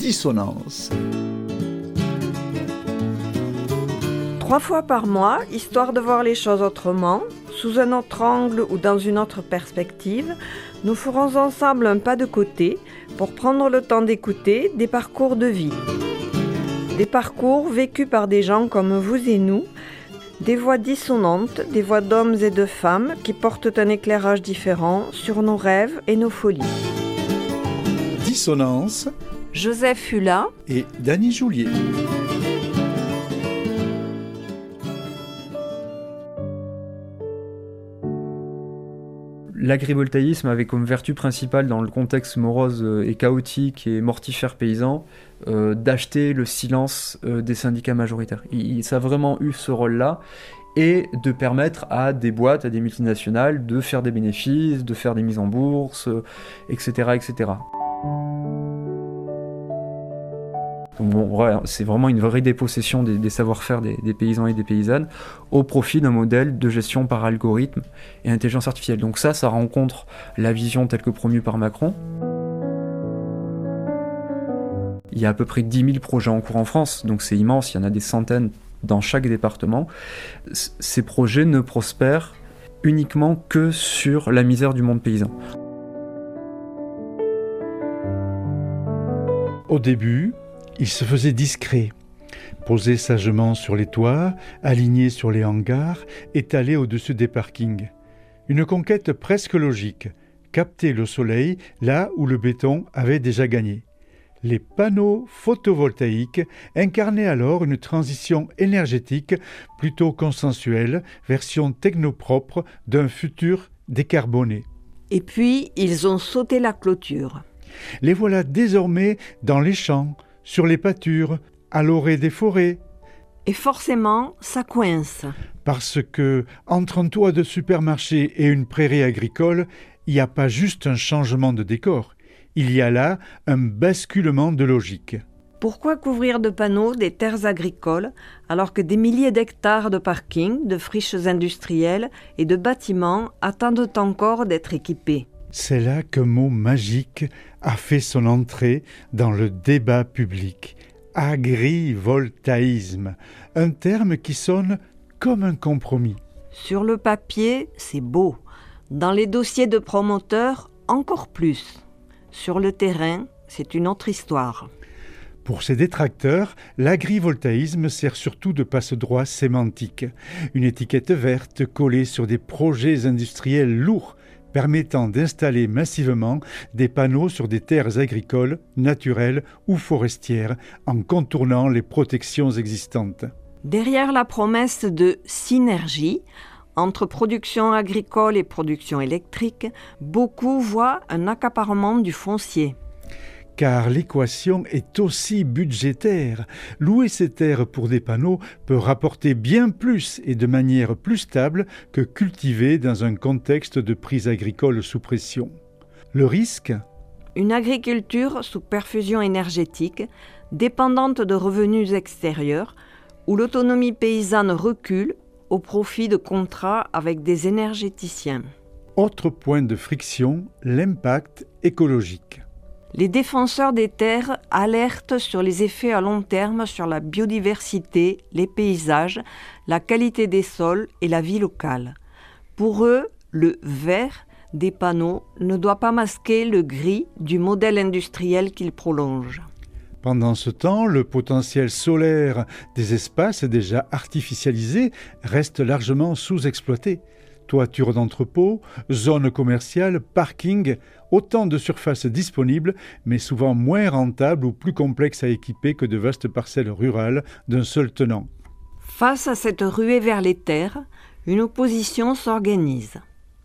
Dissonance. 3 fois par mois, histoire de voir les choses autrement, sous un autre angle ou dans une autre perspective, nous ferons ensemble un pas de côté pour prendre le temps d'écouter des parcours de vie. Des parcours vécus par des gens comme vous et nous, des voix dissonantes, des voix d'hommes et de femmes qui portent un éclairage différent sur nos rêves et nos folies. Dissonance. Joseph Hulin et Dany Joulier. L'agrivoltaïsme avait comme vertu principale dans le contexte morose et chaotique et mortifère paysan d'acheter le silence des syndicats majoritaires. Ça a vraiment eu ce rôle-là et de permettre à des boîtes, à des multinationales de faire des bénéfices, de faire des mises en bourse, etc. etc. Donc bon, voilà, c'est vraiment une vraie dépossession des savoir-faire des paysans et des paysannes au profit d'un modèle de gestion par algorithme et intelligence artificielle. Donc ça rencontre la vision telle que promue par Macron. Il y a à peu près 10 000 projets en cours en France, donc c'est immense, il y en a des centaines dans chaque département. Ces projets ne prospèrent uniquement que sur la misère du monde paysan. Au début, il se faisait discret, posé sagement sur les toits, aligné sur les hangars, étalé au-dessus des parkings. Une conquête presque logique, capter le soleil là où le béton avait déjà gagné. Les panneaux photovoltaïques incarnaient alors une transition énergétique plutôt consensuelle, version technopropre d'un futur décarboné. Et puis, ils ont sauté la clôture. Les voilà désormais dans les champs, sur les pâtures, à l'orée des forêts. Et forcément, ça coince. Parce que, entre un toit de supermarché et une prairie agricole, il n'y a pas juste un changement de décor. Il y a là un basculement de logique. Pourquoi couvrir de panneaux des terres agricoles alors que des milliers d'hectares de parkings, de friches industrielles et de bâtiments attendent encore d'être équipés ? C'est là qu'un mot magique a fait son entrée dans le débat public. Agrivoltaïsme, un terme qui sonne comme un compromis. Sur le papier, c'est beau. Dans les dossiers de promoteurs, encore plus. Sur le terrain, c'est une autre histoire. Pour ses détracteurs, l'agrivoltaïsme sert surtout de passe-droit sémantique. Une étiquette verte collée sur des projets industriels lourds, permettant d'installer massivement des panneaux sur des terres agricoles, naturelles ou forestières, en contournant les protections existantes. Derrière la promesse de synergie entre production agricole et production électrique, beaucoup voient un accaparement du foncier. Car l'équation est aussi budgétaire. Louer ces terres pour des panneaux peut rapporter bien plus et de manière plus stable que cultiver dans un contexte de prix agricoles sous pression. Le risque ? Une agriculture sous perfusion énergétique, dépendante de revenus extérieurs, où l'autonomie paysanne recule au profit de contrats avec des énergéticiens. Autre point de friction, l'impact écologique. Les défenseurs des terres alertent sur les effets à long terme sur la biodiversité, les paysages, la qualité des sols et la vie locale. Pour eux, le vert des panneaux ne doit pas masquer le gris du modèle industriel qu'ils prolongent. Pendant ce temps, le potentiel solaire des espaces déjà artificialisés reste largement sous-exploité. Toitures d'entrepôts, zones commerciales, parkings, autant de surfaces disponibles, mais souvent moins rentables ou plus complexes à équiper que de vastes parcelles rurales d'un seul tenant. Face à cette ruée vers les terres, une opposition s'organise.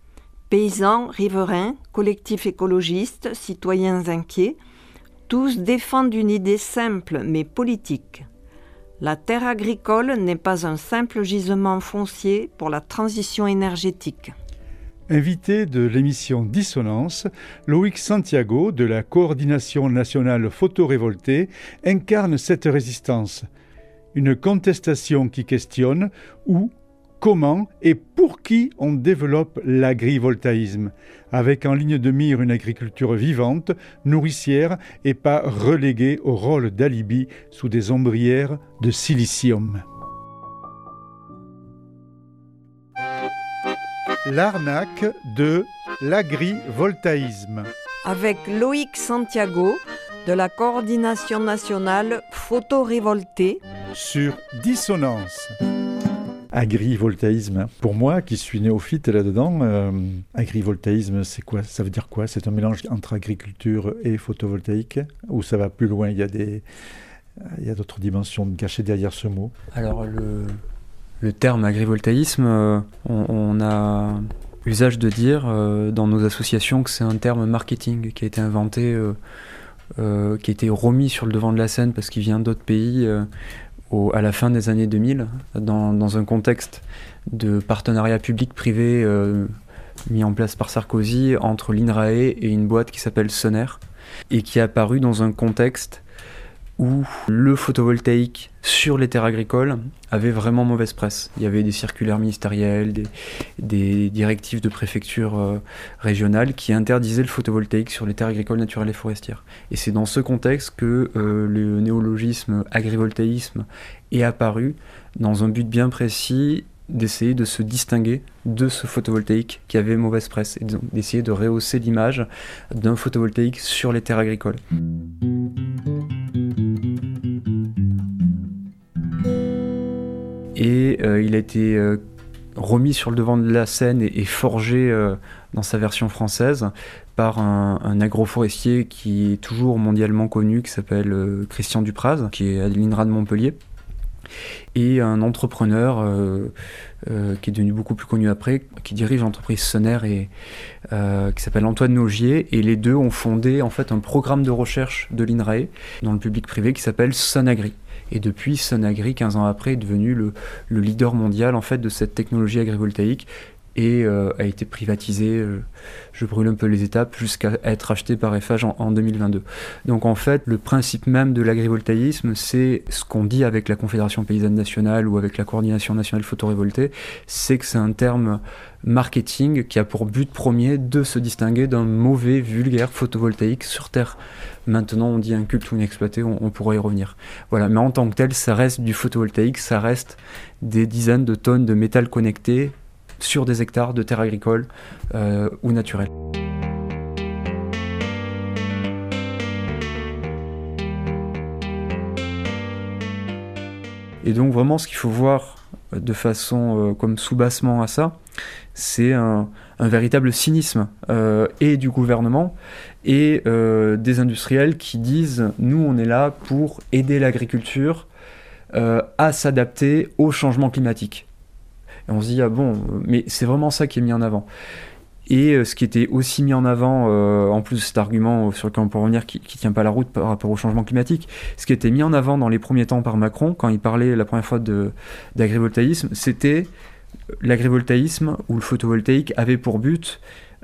Paysans, riverains, collectifs écologistes, citoyens inquiets, tous défendent une idée simple mais politique. La terre agricole n'est pas un simple gisement foncier pour la transition énergétique. Invité de l'émission Dissonance, Loïc Santiago, de la Coordination nationale photorévoltée, incarne cette résistance. Une contestation qui questionne où, comment et pour qui on développe l'agrivoltaïsme, avec en ligne de mire une agriculture vivante, nourricière et pas reléguée au rôle d'alibi sous des ombrières de silicium. L'arnaque de l'agrivoltaïsme. Avec Loïc Santiago de la Coordination nationale Photorévolté sur Dissonance. Agrivoltaïsme. Pour moi, qui suis néophyte là-dedans, agrivoltaïsme, c'est quoi? Ça veut dire quoi? C'est un mélange entre agriculture et photovoltaïque? Ou ça va plus loin? Il y a d'autres dimensions cachées derrière ce mot? Alors, le terme agrivoltaïsme, on a usage de dire dans nos associations que c'est un terme marketing qui a été inventé, qui a été remis sur le devant de la scène parce qu'il vient d'autres pays à la fin des années 2000, dans un contexte de partenariat public-privé mis en place par Sarkozy entre l'INRAE et une boîte qui s'appelle Soner, et qui est apparu dans un contexte où le photovoltaïque sur les terres agricoles avait vraiment mauvaise presse. Il y avait des circulaires ministériels, des directives de préfecture régionales qui interdisaient le photovoltaïque sur les terres agricoles, naturelles et forestières. Et c'est dans ce contexte que le néologisme agrivoltaïsme est apparu dans un but bien précis d'essayer de se distinguer de ce photovoltaïque qui avait mauvaise presse et d'essayer de rehausser l'image d'un photovoltaïque sur les terres agricoles. Et il a été remis sur le devant de la scène et forgé dans sa version française par un agroforestier qui est toujours mondialement connu, qui s'appelle Christian Dupraz, qui est à l'INRA de Montpellier, et un entrepreneur qui est devenu beaucoup plus connu après, qui dirige l'entreprise Soner et qui s'appelle Antoine Nogier, et les deux ont fondé en fait un programme de recherche de l'INRAE dans le public-privé qui s'appelle Sonagri. Et depuis, Sonagri, 15 ans après, est devenu le leader mondial en fait, de cette technologie agrivoltaïque et a été privatisé, je brûle un peu les étapes, jusqu'à être acheté par Eiffage en 2022. Donc en fait, le principe même de l'agrivoltaïsme, c'est ce qu'on dit avec la Confédération paysanne nationale ou avec la Coordination nationale photorévoltée, c'est que c'est un terme marketing qui a pour but premier de se distinguer d'un mauvais, vulgaire photovoltaïque sur Terre. Maintenant, on dit inculte ou inexploité, on pourra y revenir. Voilà, mais en tant que tel, ça reste du photovoltaïque, ça reste des dizaines de tonnes de métal connecté sur des hectares de terres agricoles ou naturelles. Et donc vraiment ce qu'il faut voir de façon comme sous-bassement à ça, c'est un véritable cynisme et du gouvernement et des industriels qui disent « nous on est là pour aider l'agriculture à s'adapter au changement climatique ». Et on se dit, ah bon, mais c'est vraiment ça qui est mis en avant. Et ce qui était aussi mis en avant, en plus de cet argument sur lequel on peut revenir, qui tient pas la route par rapport au changement climatique, ce qui était mis en avant dans les premiers temps par Macron, quand il parlait la première fois d'agrivoltaïsme, c'était l'agrivoltaïsme, ou le photovoltaïque, avait pour but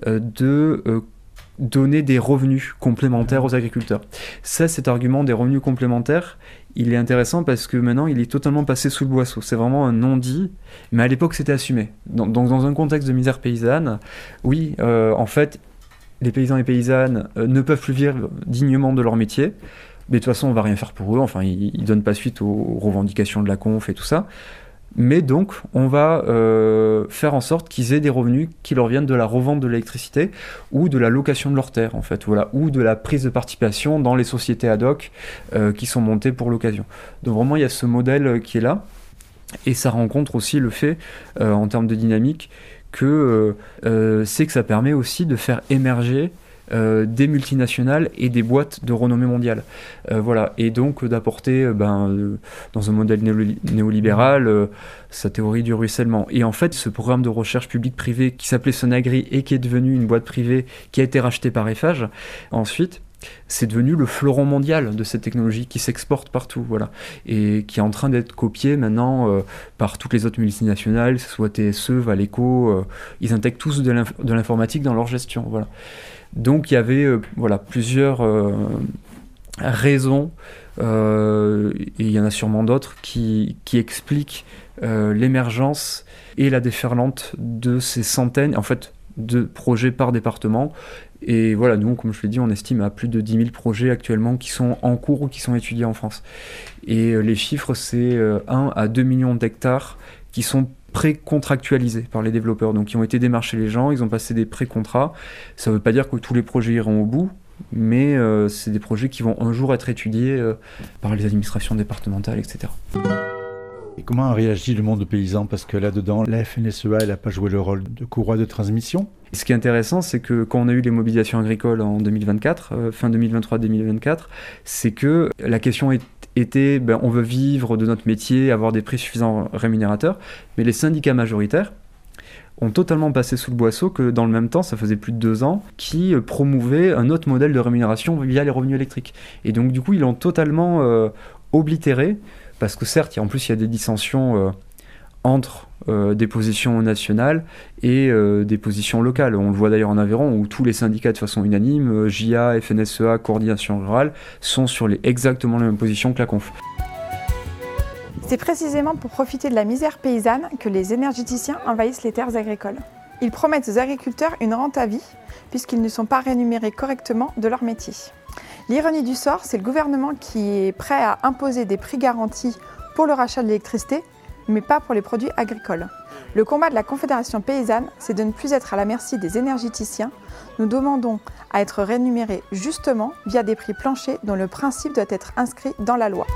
de donner des revenus complémentaires aux agriculteurs. Ça, cet argument des revenus complémentaires, il est intéressant parce que maintenant, il est totalement passé sous le boisseau. C'est vraiment un non-dit, mais à l'époque, c'était assumé. Donc, dans un contexte de misère paysanne, oui, en fait, les paysans et paysannes ne peuvent plus vivre dignement de leur métier, mais de toute façon, on va rien faire pour eux. Enfin, ils donnent pas suite aux revendications de la conf et tout ça. Mais donc, on va faire en sorte qu'ils aient des revenus qui leur viennent de la revente de l'électricité ou de la location de leurs terres, en fait, voilà, ou de la prise de participation dans les sociétés ad hoc qui sont montées pour l'occasion. Donc vraiment, il y a ce modèle qui est là, et ça rencontre aussi le fait, en termes de dynamique, que c'est que ça permet aussi de faire émerger des multinationales et des boîtes de renommée mondiale. Voilà. Et donc d'apporter dans un modèle néolibéral sa théorie du ruissellement. Et en fait, ce programme de recherche publique-privée qui s'appelait Sonagri et qui est devenu une boîte privée qui a été rachetée par Eiffage, ensuite, c'est devenu le fleuron mondial de cette technologie qui s'exporte partout, voilà, et qui est en train d'être copié maintenant par toutes les autres multinationales, que ce soit TSE, Valeco, ils intègrent tous de l'informatique dans leur gestion, voilà. Donc il y avait plusieurs raisons et il y en a sûrement d'autres qui expliquent l'émergence et la déferlante de ces centaines, en fait, de projets par département. Et voilà, nous, comme je l'ai dit, on estime à plus de 10 000 projets actuellement qui sont en cours ou qui sont étudiés en France. Et les chiffres, c'est 1 à 2 millions d'hectares qui sont pré-contractualisés par les développeurs. Donc, ils ont été démarchés les gens, ils ont passé des pré-contrats. Ça ne veut pas dire que tous les projets iront au bout, mais c'est des projets qui vont un jour être étudiés par les administrations départementales, etc. Et comment a réagi le monde paysan? Parce que là-dedans, la FNSEA, elle n'a pas joué le rôle de courroie de transmission. Ce qui est intéressant, c'est que quand on a eu les mobilisations agricoles en 2024, fin 2023-2024, c'est que la question était, on veut vivre de notre métier, avoir des prix suffisants rémunérateurs, mais les syndicats majoritaires ont totalement passé sous le boisseau que dans le même temps, ça faisait plus de 2 ans, qui promouvaient un autre modèle de rémunération via les revenus électriques. Et donc du coup, ils l'ont totalement oblitéré, parce que certes, il y a des dissensions entre des positions nationales et des positions locales. On le voit d'ailleurs en Aveyron, où tous les syndicats de façon unanime, JA, FNSEA, Coordination Rurale, sont sur exactement les mêmes positions que la Conf. C'est précisément pour profiter de la misère paysanne que les énergéticiens envahissent les terres agricoles. Ils promettent aux agriculteurs une rente à vie, puisqu'ils ne sont pas rémunérés correctement de leur métier. L'ironie du sort, c'est le gouvernement qui est prêt à imposer des prix garantis pour le rachat de l'électricité, mais pas pour les produits agricoles. Le combat de la Confédération paysanne, c'est de ne plus être à la merci des énergéticiens. Nous demandons à être rémunérés justement via des prix planchers dont le principe doit être inscrit dans la loi.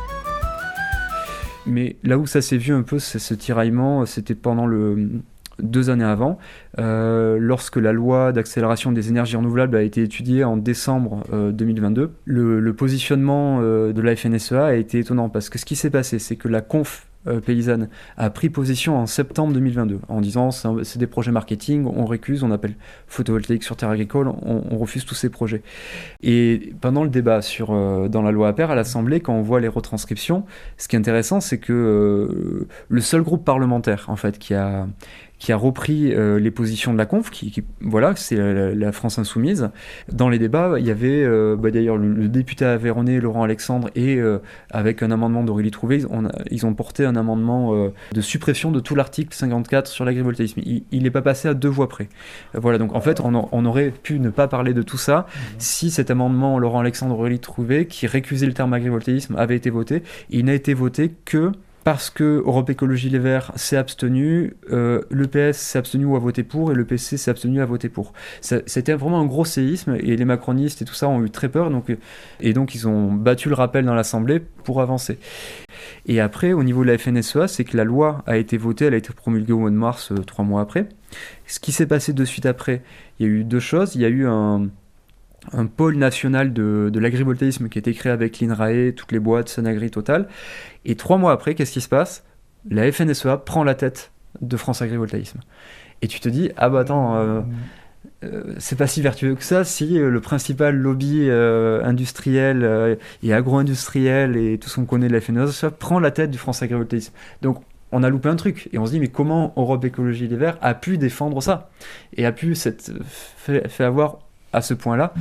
Mais là où ça s'est vu un peu, ce tiraillement, c'était pendant 2 années avant, lorsque la loi d'accélération des énergies renouvelables a été étudiée en décembre 2022. Le positionnement de la FNSEA a été étonnant, parce que ce qui s'est passé, c'est que la Conf paysanne a pris position en septembre 2022 en disant c'est des projets marketing, on récuse, on appelle photovoltaïque sur terre agricole, on refuse tous ces projets. Et pendant le débat dans la loi APER à l'Assemblée, quand on voit les retranscriptions, ce qui est intéressant, c'est que le seul groupe parlementaire en fait qui a repris les positions de la Conf, voilà, c'est la France Insoumise. Dans les débats, il y avait d'ailleurs le député aveyronnais Laurent Alexandre et avec un amendement d'Aurélie Trouvé, ils ont porté un amendement de suppression de tout l'article 54 sur l'agrivoltaïsme. Il n'est pas passé à 2 voix près. Voilà, donc en fait, on aurait pu ne pas parler de tout ça si cet amendement Laurent Alexandre Aurélie Trouvé, qui récusait le terme agrivoltaïsme, avait été voté. Il n'a été voté que parce que Europe Écologie Les Verts s'est abstenu, le PS s'est abstenu ou a voté pour, et le PC s'est abstenu à voter pour. C'était vraiment un gros séisme, et les macronistes et tout ça ont eu très peur, donc ils ont battu le rappel dans l'Assemblée pour avancer. Et après, au niveau de la FNSEA, c'est que la loi a été votée, elle a été promulguée au mois de mars, 3 mois après. Ce qui s'est passé de suite après, il y a eu 2 choses. Il y a eu un pôle national de l'agrivoltaïsme qui a été créé avec l'INRAE, toutes les boîtes, Sunagri, Total. Et 3 mois après, qu'est-ce qui se passe? La FNSEA prend la tête de France Agrivoltaïsme. Et tu te dis, c'est pas si vertueux que ça si le principal lobby industriel et agro-industriel et tout ce qu'on connaît de la FNSEA prend la tête du France Agrivoltaïsme. Donc on a loupé un truc, et on se dit mais comment Europe Écologie Les Verts a pu défendre ça et a pu fait avoir à ce point-là.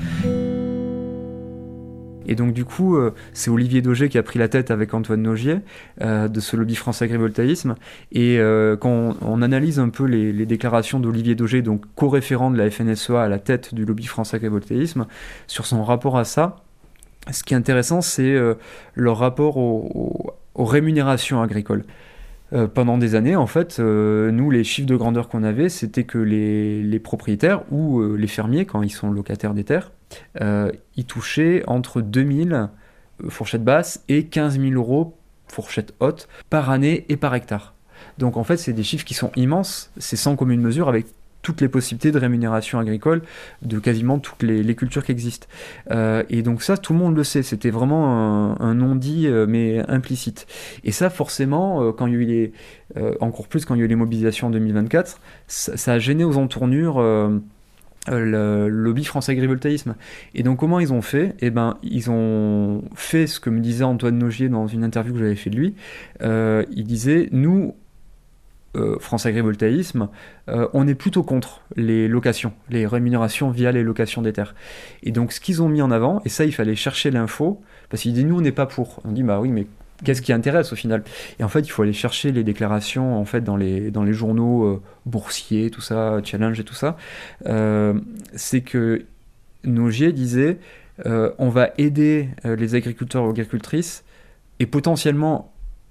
Et donc du coup, c'est Olivier Daugé qui a pris la tête avec Antoine Nogier de ce lobby France Agrivoltaïsme. Et quand on analyse un peu les déclarations d'Olivier Daugé, donc co-référent de la FNSEA à la tête du lobby France Agrivoltaïsme, sur son rapport à ça, ce qui est intéressant, c'est leur rapport aux rémunérations agricoles. Pendant des années, en fait, nous, les chiffres de grandeur qu'on avait, c'était que les propriétaires ou les fermiers, quand ils sont locataires des terres, ils touchaient entre 2 000 fourchettes basses et 15 000 euros fourchette haute par année et par hectare. Donc en fait, c'est des chiffres qui sont immenses, c'est sans commune mesure avec toutes les possibilités de rémunération agricole de quasiment toutes les cultures qui existent. Et donc ça, tout le monde le sait, c'était vraiment un non-dit, mais implicite. Et ça, forcément, quand il y a eu encore plus quand il y a eu les mobilisations en 2024, ça a gêné aux entournures le lobby France Agrivoltaïsme. Et donc comment ils ont fait? Ils ont fait ce que me disait Antoine Nogier dans une interview que j'avais fait de lui. Il disait, nous, France Agrivoltaïsme, on est plutôt contre les locations, les rémunérations via les locations des terres. Et donc ce qu'ils ont mis en avant, et ça il fallait chercher l'info, parce qu'ils disent nous on n'est pas pour. On dit bah oui mais qu'est-ce qui intéresse au final? Et en fait il faut aller chercher les déclarations en fait dans les journaux boursiers, tout ça, Challenge et tout ça. C'est que Nogier disait on va aider les agriculteurs ou agricultrices et potentiellement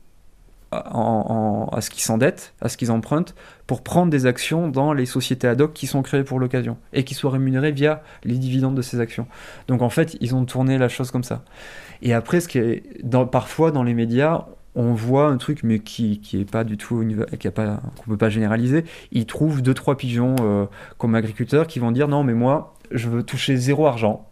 à ce qu'ils s'endettent, à ce qu'ils empruntent, pour prendre des actions dans les sociétés ad hoc qui sont créées pour l'occasion, et qui soient rémunérées via les dividendes de ces actions. Donc en fait, ils ont tourné la chose comme ça. Et après, parfois dans les médias, on voit un truc, mais qui est pas du tout, qu'on peut pas généraliser. Ils trouvent 2-3 pigeons comme agriculteurs qui vont dire non mais moi, je veux toucher 0 argent.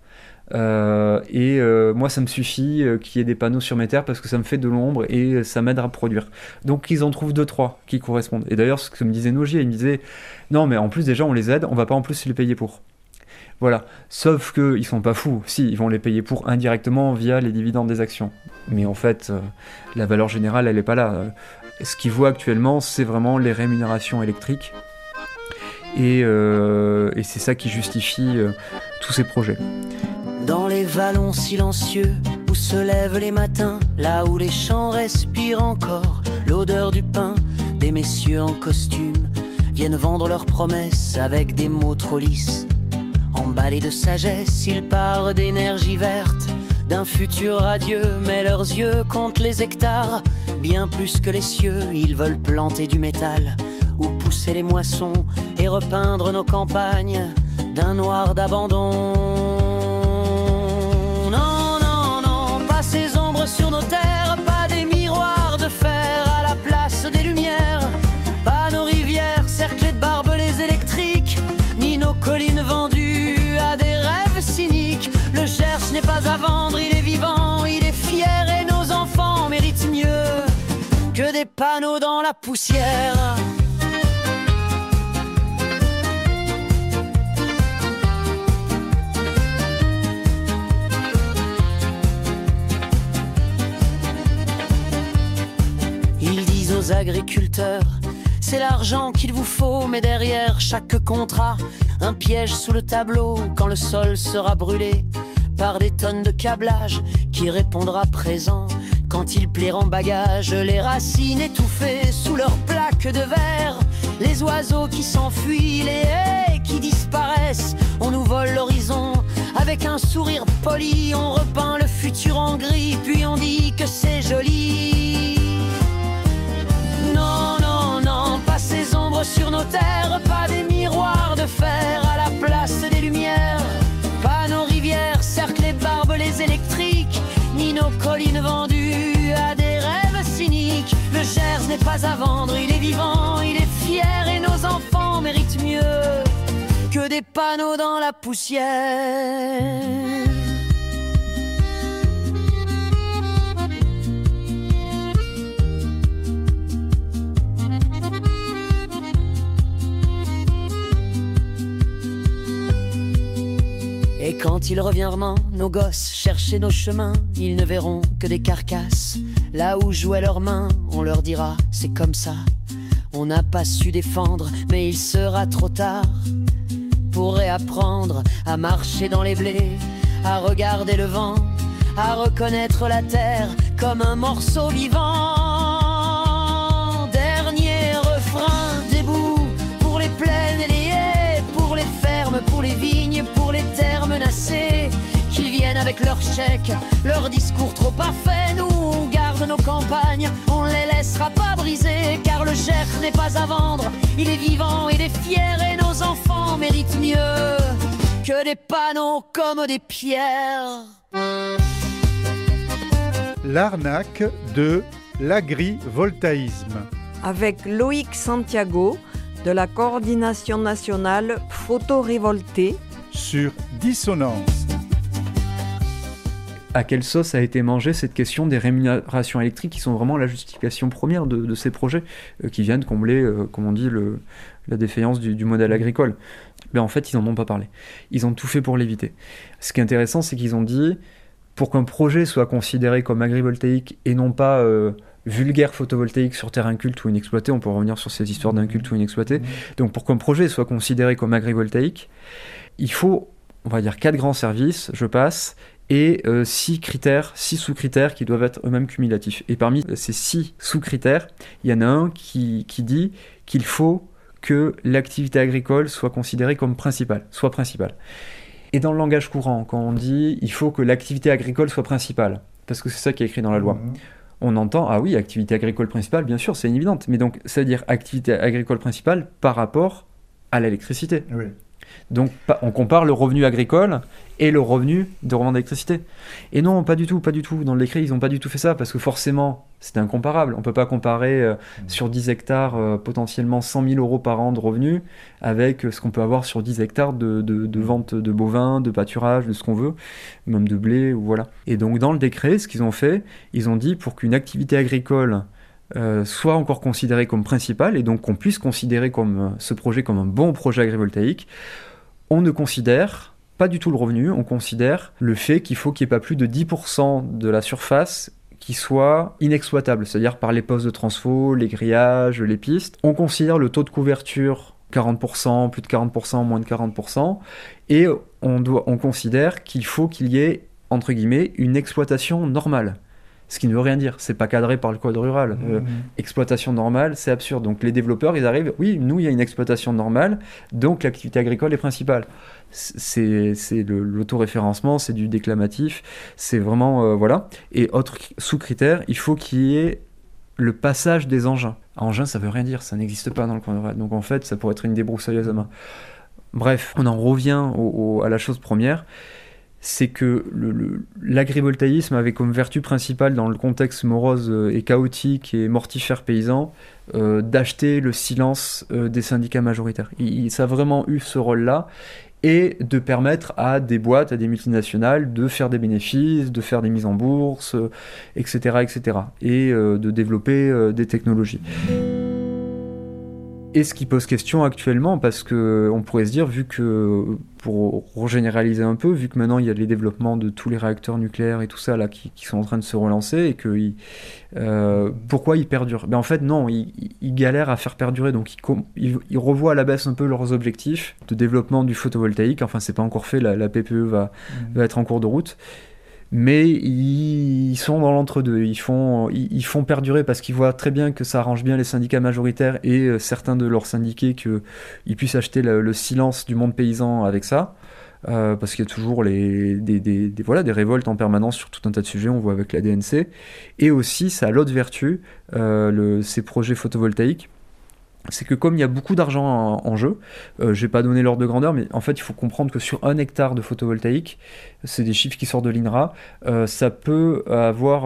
Moi ça me suffit qu'il y ait des panneaux sur mes terres parce que ça me fait de l'ombre et ça m'aide à produire. Donc ils en trouvent 2-3 qui correspondent. Et d'ailleurs ce que me disait Nogier, il me disait non mais en plus déjà on les aide, on va pas en plus les payer pour. Voilà, sauf qu'ils sont pas fous, si ils vont les payer pour indirectement via les dividendes des actions. Mais en fait la valeur générale elle est pas là. Ce qu'ils voient actuellement c'est vraiment les rémunérations électriques et c'est ça qui justifie tous ces projets. Dans les vallons silencieux où se lèvent les matins, là où les champs respirent encore l'odeur du pain, des messieurs en costume viennent vendre leurs promesses avec des mots trop lisses. Emballés de sagesse, ils parlent d'énergie verte, d'un futur radieux, mais leurs yeux comptent les hectares. Bien plus que les cieux, ils veulent planter du métal ou pousser les moissons et repeindre nos campagnes d'un noir d'abandon. Ces ombres sur nos terres, pas des miroirs de fer à la place des lumières, pas nos rivières cerclées de barbelés électriques, ni nos collines vendues à des rêves cyniques. Le Gers n'est pas à vendre, il est vivant, il est fier et nos enfants méritent mieux que des panneaux dans la poussière. Aux agriculteurs, c'est l'argent qu'il vous faut, mais derrière chaque contrat, un piège sous le tableau quand le sol sera brûlé par des tonnes de câblage qui répondra présent quand il plaira en bagage. Les racines étouffées sous leurs plaques de verre, les oiseaux qui s'enfuient, les haies qui disparaissent. On nous vole l'horizon avec un sourire poli, on repeint le futur en gris, puis on dit que c'est joli. Non, non, non, pas ces ombres sur nos terres, pas des miroirs de fer à la place des lumières, pas nos rivières cerclées de barbelés électriques, ni nos collines vendues à des rêves cyniques. Le Gers n'est pas à vendre, il est vivant, il est fier et nos enfants méritent mieux que des panneaux dans la poussière. Et quand ils reviendront, nos gosses, chercher nos chemins, ils ne verront que des carcasses. Là où jouaient leurs mains, on leur dira, c'est comme ça. On n'a pas su défendre, mais il sera trop tard pour réapprendre à marcher dans les blés, à regarder le vent, à reconnaître la terre comme un morceau vivant. Dernier refrain, debout pour les plaines et les haies, pour les fermes, pour les vignes, pour les terres menacées, qu'ils viennent avec leurs chèques, leurs discours trop parfaits. Nous on garde nos campagnes, on les laissera pas briser, car le Gers n'est pas à vendre, il est vivant, il est fier et nos enfants méritent mieux que des panneaux comme des pierres. L'arnaque de l'agrivoltaïsme. Avec Loïc Santiago de la Coordination nationale Photorévolté sur Dissonance. À quelle sauce a été mangée cette question des rémunérations électriques qui sont vraiment la justification première de ces projets qui viennent combler, comme on dit, la défaillance du modèle agricole. Mais en fait, ils n'en ont pas parlé. Ils ont tout fait pour l'éviter. Ce qui est intéressant, c'est qu'ils ont dit, pour qu'un projet soit considéré comme agrivoltaïque et non pas vulgaire photovoltaïque sur terre inculte ou inexploitée, on peut revenir sur ces histoires d'inculte ou inexploité. Donc pour qu'un projet soit considéré comme agrivoltaïque, il faut, on va dire, 4 grands services, je passe, et 6 sous-critères qui doivent être eux-mêmes cumulatifs. Et parmi ces 6 sous-critères, il y en a un qui dit qu'il faut que l'activité agricole soit considérée comme principale. Et dans le langage courant, quand on dit il faut que l'activité agricole soit principale, parce que c'est ça qui est écrit dans la loi, on entend, ah oui, activité agricole principale, bien sûr, c'est évident, mais donc ça veut dire activité agricole principale par rapport à l'électricité. Oui. Donc on compare le revenu agricole et le revenu de revente d'électricité. Et non, pas du tout. Dans le décret, ils n'ont pas du tout fait ça, parce que forcément, c'est incomparable. On ne peut pas comparer sur 10 hectares potentiellement 100 000 euros par an de revenus avec ce qu'on peut avoir sur 10 hectares de vente de bovins, de pâturage, de ce qu'on veut, même de blé, ou voilà. Et donc dans le décret, ce qu'ils ont fait, ils ont dit pour qu'une activité agricole soit encore considéré comme principal et donc qu'on puisse considérer ce projet comme un bon projet agrivoltaïque, on ne considère pas du tout le revenu, on considère le fait qu'il faut qu'il n'y ait pas plus de 10% de la surface qui soit inexploitable, c'est-à-dire par les postes de transfo, les grillages, les pistes. On considère le taux de couverture 40%, plus de 40%, moins de 40%, et on considère qu'il faut qu'il y ait, entre guillemets, une exploitation normale. Ce qui ne veut rien dire, c'est pas cadré par le code rural. Exploitation normale, c'est absurde. Donc les développeurs, ils arrivent, oui, nous, il y a une exploitation normale, donc l'activité agricole est principale. C'est l'autoréférencement, c'est du déclamatif, c'est vraiment, voilà. Et autre sous-critère, il faut qu'il y ait le passage des engins. Engin, ça veut rien dire, ça n'existe pas dans le code rural. Donc en fait, ça pourrait être une débroussailleuse à main. Bref, on en revient à la chose première. C'est que l'agrivoltaïsme avait comme vertu principale dans le contexte morose et chaotique et mortifère paysan d'acheter le silence des syndicats majoritaires. Ça a vraiment eu ce rôle-là, et de permettre à des boîtes, à des multinationales de faire des bénéfices, de faire des mises en bourse, etc., et de développer des technologies. Et ce qui pose question actuellement, parce qu'on pourrait se dire, vu que, pour régénéraliser un peu, vu que maintenant il y a les développements de tous les réacteurs nucléaires et tout ça là, qui sont en train de se relancer, et que pourquoi ils perdurent ? En fait non, ils galèrent à faire perdurer, donc ils revoient à la baisse un peu leurs objectifs de développement du photovoltaïque. Enfin, c'est pas encore fait, la PPE va être en cours de route. Mais ils sont dans l'entre-deux, ils font perdurer parce qu'ils voient très bien que ça arrange bien les syndicats majoritaires et certains de leurs syndiqués qu'ils puissent acheter le silence du monde paysan avec ça, parce qu'il y a toujours des révoltes en permanence sur tout un tas de sujets, on voit avec la DNC, et aussi ça a l'autre vertu, ces projets photovoltaïques, c'est que comme il y a beaucoup d'argent en jeu, je n'ai pas donné l'ordre de grandeur, mais en fait il faut comprendre que sur 1 hectare de photovoltaïque, c'est des chiffres qui sortent de l'INRA, ça peut avoir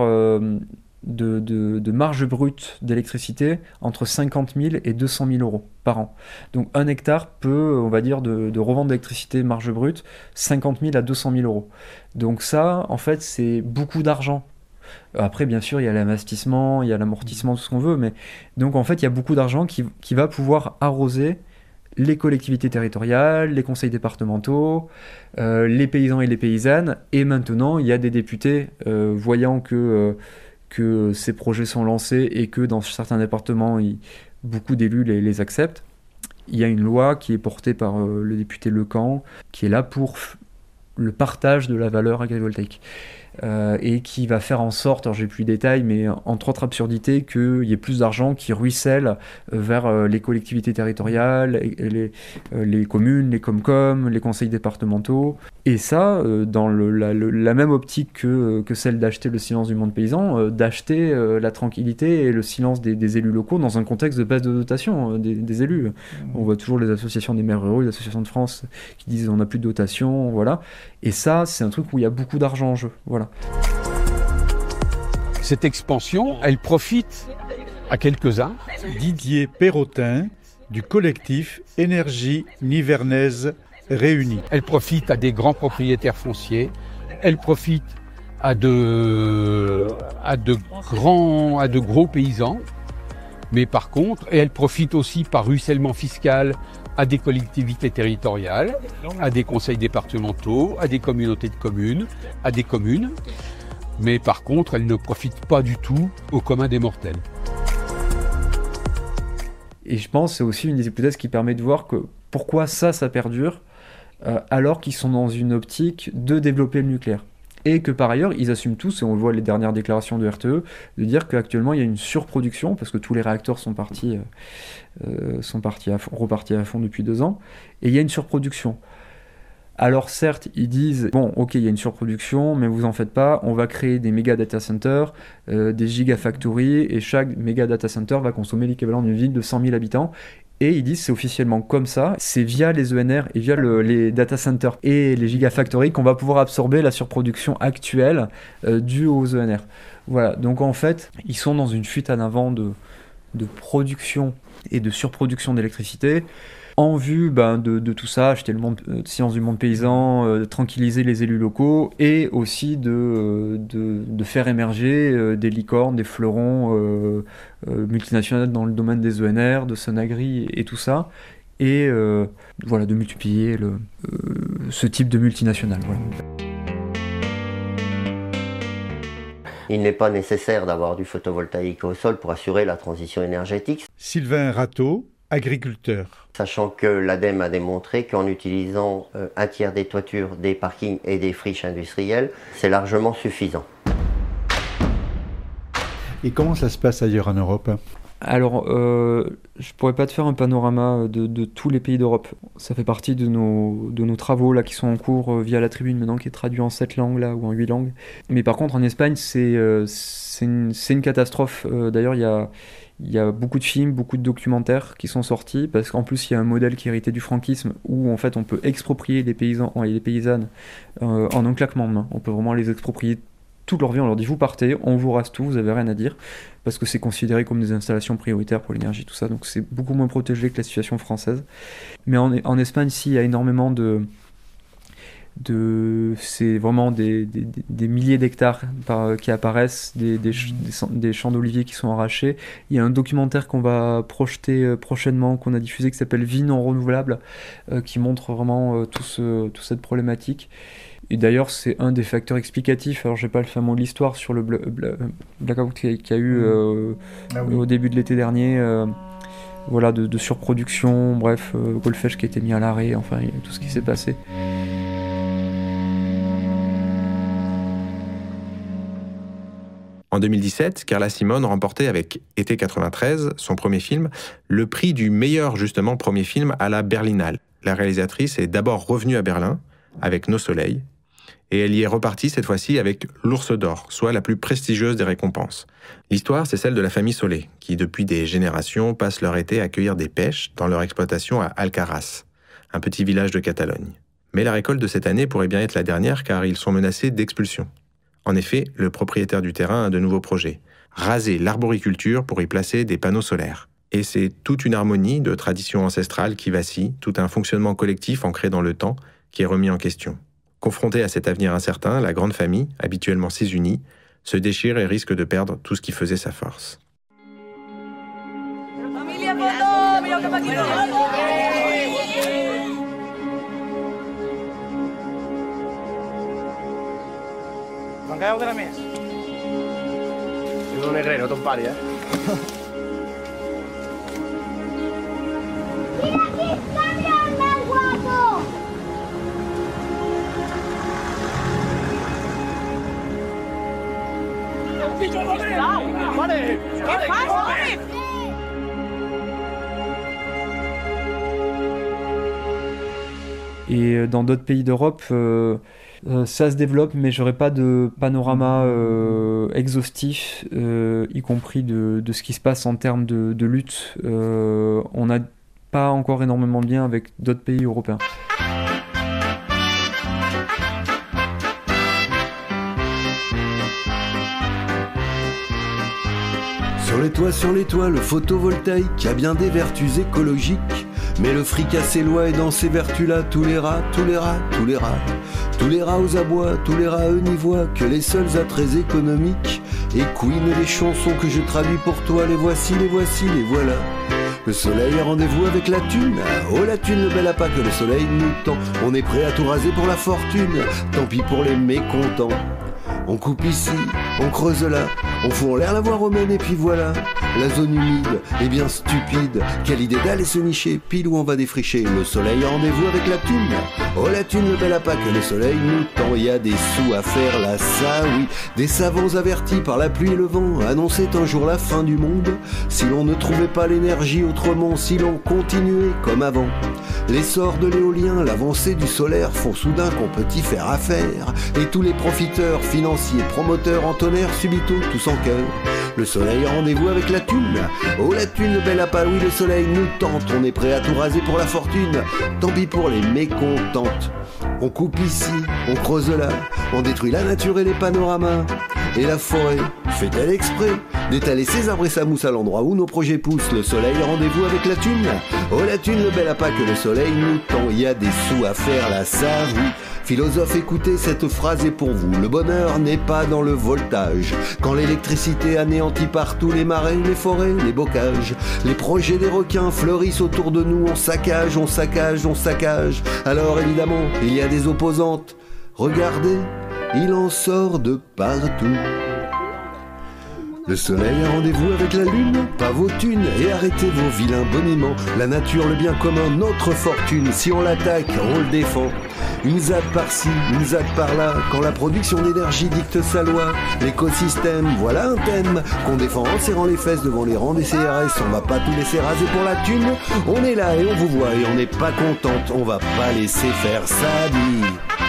de marge brute d'électricité entre 50 000 et 200 000 euros par an. Donc 1 hectare peut, on va dire, de revente d'électricité marge brute, 50 000 à 200 000 euros. Donc ça, en fait, c'est beaucoup d'argent. Après, bien sûr, il y a l'investissement, il y a l'amortissement, tout ce qu'on veut, mais donc en fait, il y a beaucoup d'argent qui va pouvoir arroser les collectivités territoriales, les conseils départementaux, les paysans et les paysannes, et maintenant, il y a des députés, voyant que ces projets sont lancés et que dans certains départements, beaucoup d'élus les acceptent. Il y a une loi qui est portée par le député Lecamp, qui est là pour le partage de la valeur agrivoltaïque. Et qui va faire en sorte, alors j'ai plus de détails, mais entre autres absurdités, qu'il y ait plus d'argent qui ruisselle vers les collectivités territoriales, les communes, les Comcom, les conseils départementaux. Et ça, dans la même optique que celle d'acheter le silence du monde paysan, d'acheter la tranquillité et le silence des élus locaux dans un contexte de baisse de dotation des élus. On voit toujours les associations des maires ruraux, les associations de France qui disent on n'a plus de dotation, voilà. Et ça, c'est un truc où il y a beaucoup d'argent en jeu, voilà. Cette expansion, elle profite à quelques-uns. Didier Perrotin, du collectif Énergie Nivernaise Réunie. Elle profite à des grands propriétaires fonciers. Elle profite à de gros paysans. Mais par contre, et elle profite aussi par ruissellement fiscal à des collectivités territoriales, à des conseils départementaux, à des communautés de communes, à des communes. Mais par contre, elle ne profite pas du tout au commun des mortels. Et je pense que c'est aussi une des hypothèses qui permet de voir que pourquoi ça perdure, alors qu'ils sont dans une optique de développer le nucléaire. Et que par ailleurs, ils assument tous, et on voit les dernières déclarations de RTE, de dire qu'actuellement il y a une surproduction, parce que tous les réacteurs sont repartis à fond depuis 2 ans, et il y a une surproduction. Alors certes, ils disent, bon ok, il y a une surproduction, mais vous en faites pas, on va créer des méga data centers, des gigafactories, et chaque méga data center va consommer l'équivalent d'une ville de 100 000 habitants. Et ils disent c'est officiellement comme ça, c'est via les ENR et via les data centers et les gigafactories qu'on va pouvoir absorber la surproduction actuelle due aux ENR. Voilà, donc en fait, ils sont dans une fuite en avant de production et de surproduction d'électricité, en vue de tout ça, acheter le science du monde paysan, tranquilliser les élus locaux, et aussi de faire émerger des licornes, des fleurons multinationales dans le domaine des ENR, de Sonagri et tout ça, et voilà, de multiplier ce type de multinationales. Voilà. Il n'est pas nécessaire d'avoir du photovoltaïque au sol pour assurer la transition énergétique. Sylvain Rateau, agriculteur. Sachant que l'ADEME a démontré qu'en utilisant un tiers des toitures, des parkings et des friches industrielles, c'est largement suffisant. Et comment ça se passe ailleurs en Europe ? Alors, je pourrais pas te faire un panorama de tous les pays d'Europe. Ça fait partie de nos travaux là, qui sont en cours via la tribune maintenant, qui est traduit en 7 langues là, ou en 8 langues. Mais par contre, en Espagne, c'est une catastrophe. D'ailleurs, il y a beaucoup de films, beaucoup de documentaires qui sont sortis, parce qu'en plus, il y a un modèle qui est hérité du franquisme, où en fait, on peut exproprier les paysans et les paysannes en un claquement de main. On peut vraiment les exproprier toute leur vie, on leur dit vous partez, on vous rase tout, vous avez rien à dire, parce que c'est considéré comme des installations prioritaires pour l'énergie, tout ça, donc c'est beaucoup moins protégé que la situation française. Mais en Espagne, si, il y a énormément c'est vraiment des milliers d'hectares qui apparaissent, des champs d'oliviers qui sont arrachés. Il y a un documentaire qu'on va projeter prochainement, qu'on a diffusé, qui s'appelle Vie non renouvelable, qui montre vraiment toute cette problématique. Et d'ailleurs, c'est un des facteurs explicatifs. Alors, j'ai pas le fin mot de l'histoire sur le blackout qu'il y a eu au début de l'été dernier. Voilà, de surproduction, bref, Golfech qui a été mis à l'arrêt, enfin, tout ce qui s'est passé. En 2017, Carla Simone remportait avec Été 93, son premier film, le prix du meilleur justement premier film à la Berlinale. La réalisatrice est d'abord revenue à Berlin avec Nos Soleils, et elle y est repartie cette fois-ci avec l'Ours d'Or, soit la plus prestigieuse des récompenses. L'histoire, c'est celle de la famille Solé, qui depuis des générations passent leur été à cueillir des pêches dans leur exploitation à Alcaraz, un petit village de Catalogne. Mais la récolte de cette année pourrait bien être la dernière car ils sont menacés d'expulsion. En effet, le propriétaire du terrain a de nouveaux projets. Raser l'arboriculture pour y placer des panneaux solaires. Et c'est toute une harmonie de traditions ancestrales qui vacille, tout un fonctionnement collectif ancré dans le temps qui est remis en question. Confrontée à cet avenir incertain, la grande famille, habituellement si unie, se déchire et risque de perdre tout ce qui faisait sa force. Mancao de la mesa. Sono un negrero, ton pari, Mira aquí está mi hermano guapo. ¿Qué pasa? Et dans d'autres pays d'Europe, ça se développe, mais j'aurais pas de panorama exhaustif, y compris de ce qui se passe en termes de lutte. On n'a pas encore énormément de liens avec d'autres pays européens. Sur les toits, le photovoltaïque a bien des vertus écologiques. Mais le fric a ses lois et dans ces vertus-là, tous les rats aux abois, tous les rats eux n'y voient que les seuls attraits économiques. Et queen les chansons que je traduis pour toi, les voici, les voilà. Le soleil a rendez-vous avec la thune. Oh la thune, le bel appât que le soleil nous tend. On est prêt à tout raser pour la fortune. Tant pis pour les mécontents. On coupe ici, on creuse là, on fout en l'air la voie romaine et puis voilà. La zone humide est bien stupide. Quelle idée d'aller se nicher pile où on va défricher. Le soleil a rendez-vous avec la thune. Oh la thune, le bel appât que le soleil nous tend. Il y a des sous à faire là, ça oui. Des savants avertis par la pluie et le vent annonçaient un jour la fin du monde. Si l'on ne trouvait pas l'énergie autrement, si l'on continuait comme avant. L'essor de l'éolien, l'avancée du solaire font soudain qu'on peut y faire affaire. Et tous les profiteurs, financiers, promoteurs entonnèrent subito tous en cœur. Le soleil a rendez-vous avec la thune. Oh la thune, le bel appât, oui le soleil nous tente. On est prêt à tout raser pour la fortune. Tant pis pour les mécontentes. On coupe ici, on creuse là, on détruit la nature et les panoramas. Et la forêt fait-elle exprès d'étaler ses arbres et sa mousse à l'endroit où nos projets poussent. Le soleil a rendez-vous avec la thune. Oh la thune, le bel appât que le soleil nous tend. Il y a des sous à faire là, ça oui. Philosophe, écoutez, cette phrase est pour vous. Le bonheur n'est pas dans le voltage. Quand l'électricité anéantit partout les marais, les forêts, les bocages. Les projets des requins fleurissent autour de nous. On saccage, on saccage, on saccage. Alors évidemment, il y a des opposantes. Regardez, il en sort de partout. Le soleil a rendez-vous avec la lune, pas vos thunes, et arrêtez vos vilains boniments. La nature, le bien commun, notre fortune. Si on l'attaque, on le défend. Une ZAD par-ci, une ZAD par-là. Quand la production d'énergie dicte sa loi, l'écosystème, voilà un thème qu'on défend en serrant les fesses devant les rangs des CRS. On va pas tout laisser raser pour la thune. On est là et on vous voit et on n'est pas contente. On va pas laisser faire ça, dit.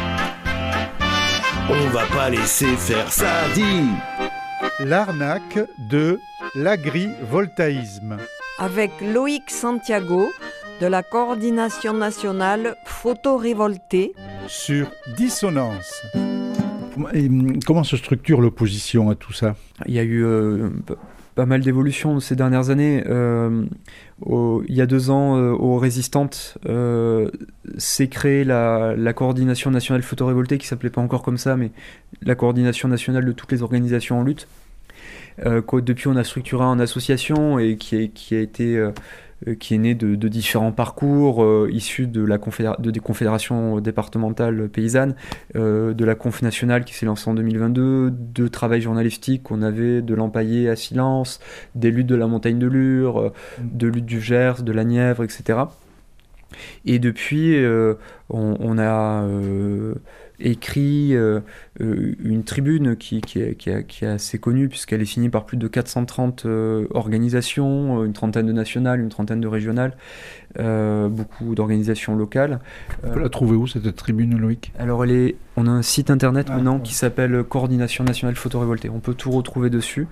On va pas laisser faire ça, dit. L'arnaque de l'agrivoltaïsme. Avec Loïc Santiago de la Coordination nationale photorévoltée sur Dissonance. Comment se structure l'opposition à tout ça ? Il y a eu pas mal d'évolutions ces dernières années. Il y a 2 ans, aux Résistantes, s'est créée la Coordination nationale photorévoltée, qui ne s'appelait pas encore comme ça, mais la Coordination nationale de toutes les organisations en lutte. Depuis, on a structuré une association et qui est née de différents parcours issus des confédérations départementales paysannes, de la Conf nationale qui s'est lancée en 2022, de travail journalistique qu'on avait, de l'Empaillé à Silence, des luttes de la montagne de Lure, de luttes du Gers, de la Nièvre, etc. Et depuis, on a écrit une tribune qui est assez connue, puisqu'elle est signée par plus de 430 organisations, une trentaine de nationales, une trentaine de régionales, beaucoup d'organisations locales. On peut la trouver où, cette tribune, Loïc ? Alors, on a un site internet maintenant qui s'appelle Coordination nationale photorévoltée. On peut tout retrouver dessus.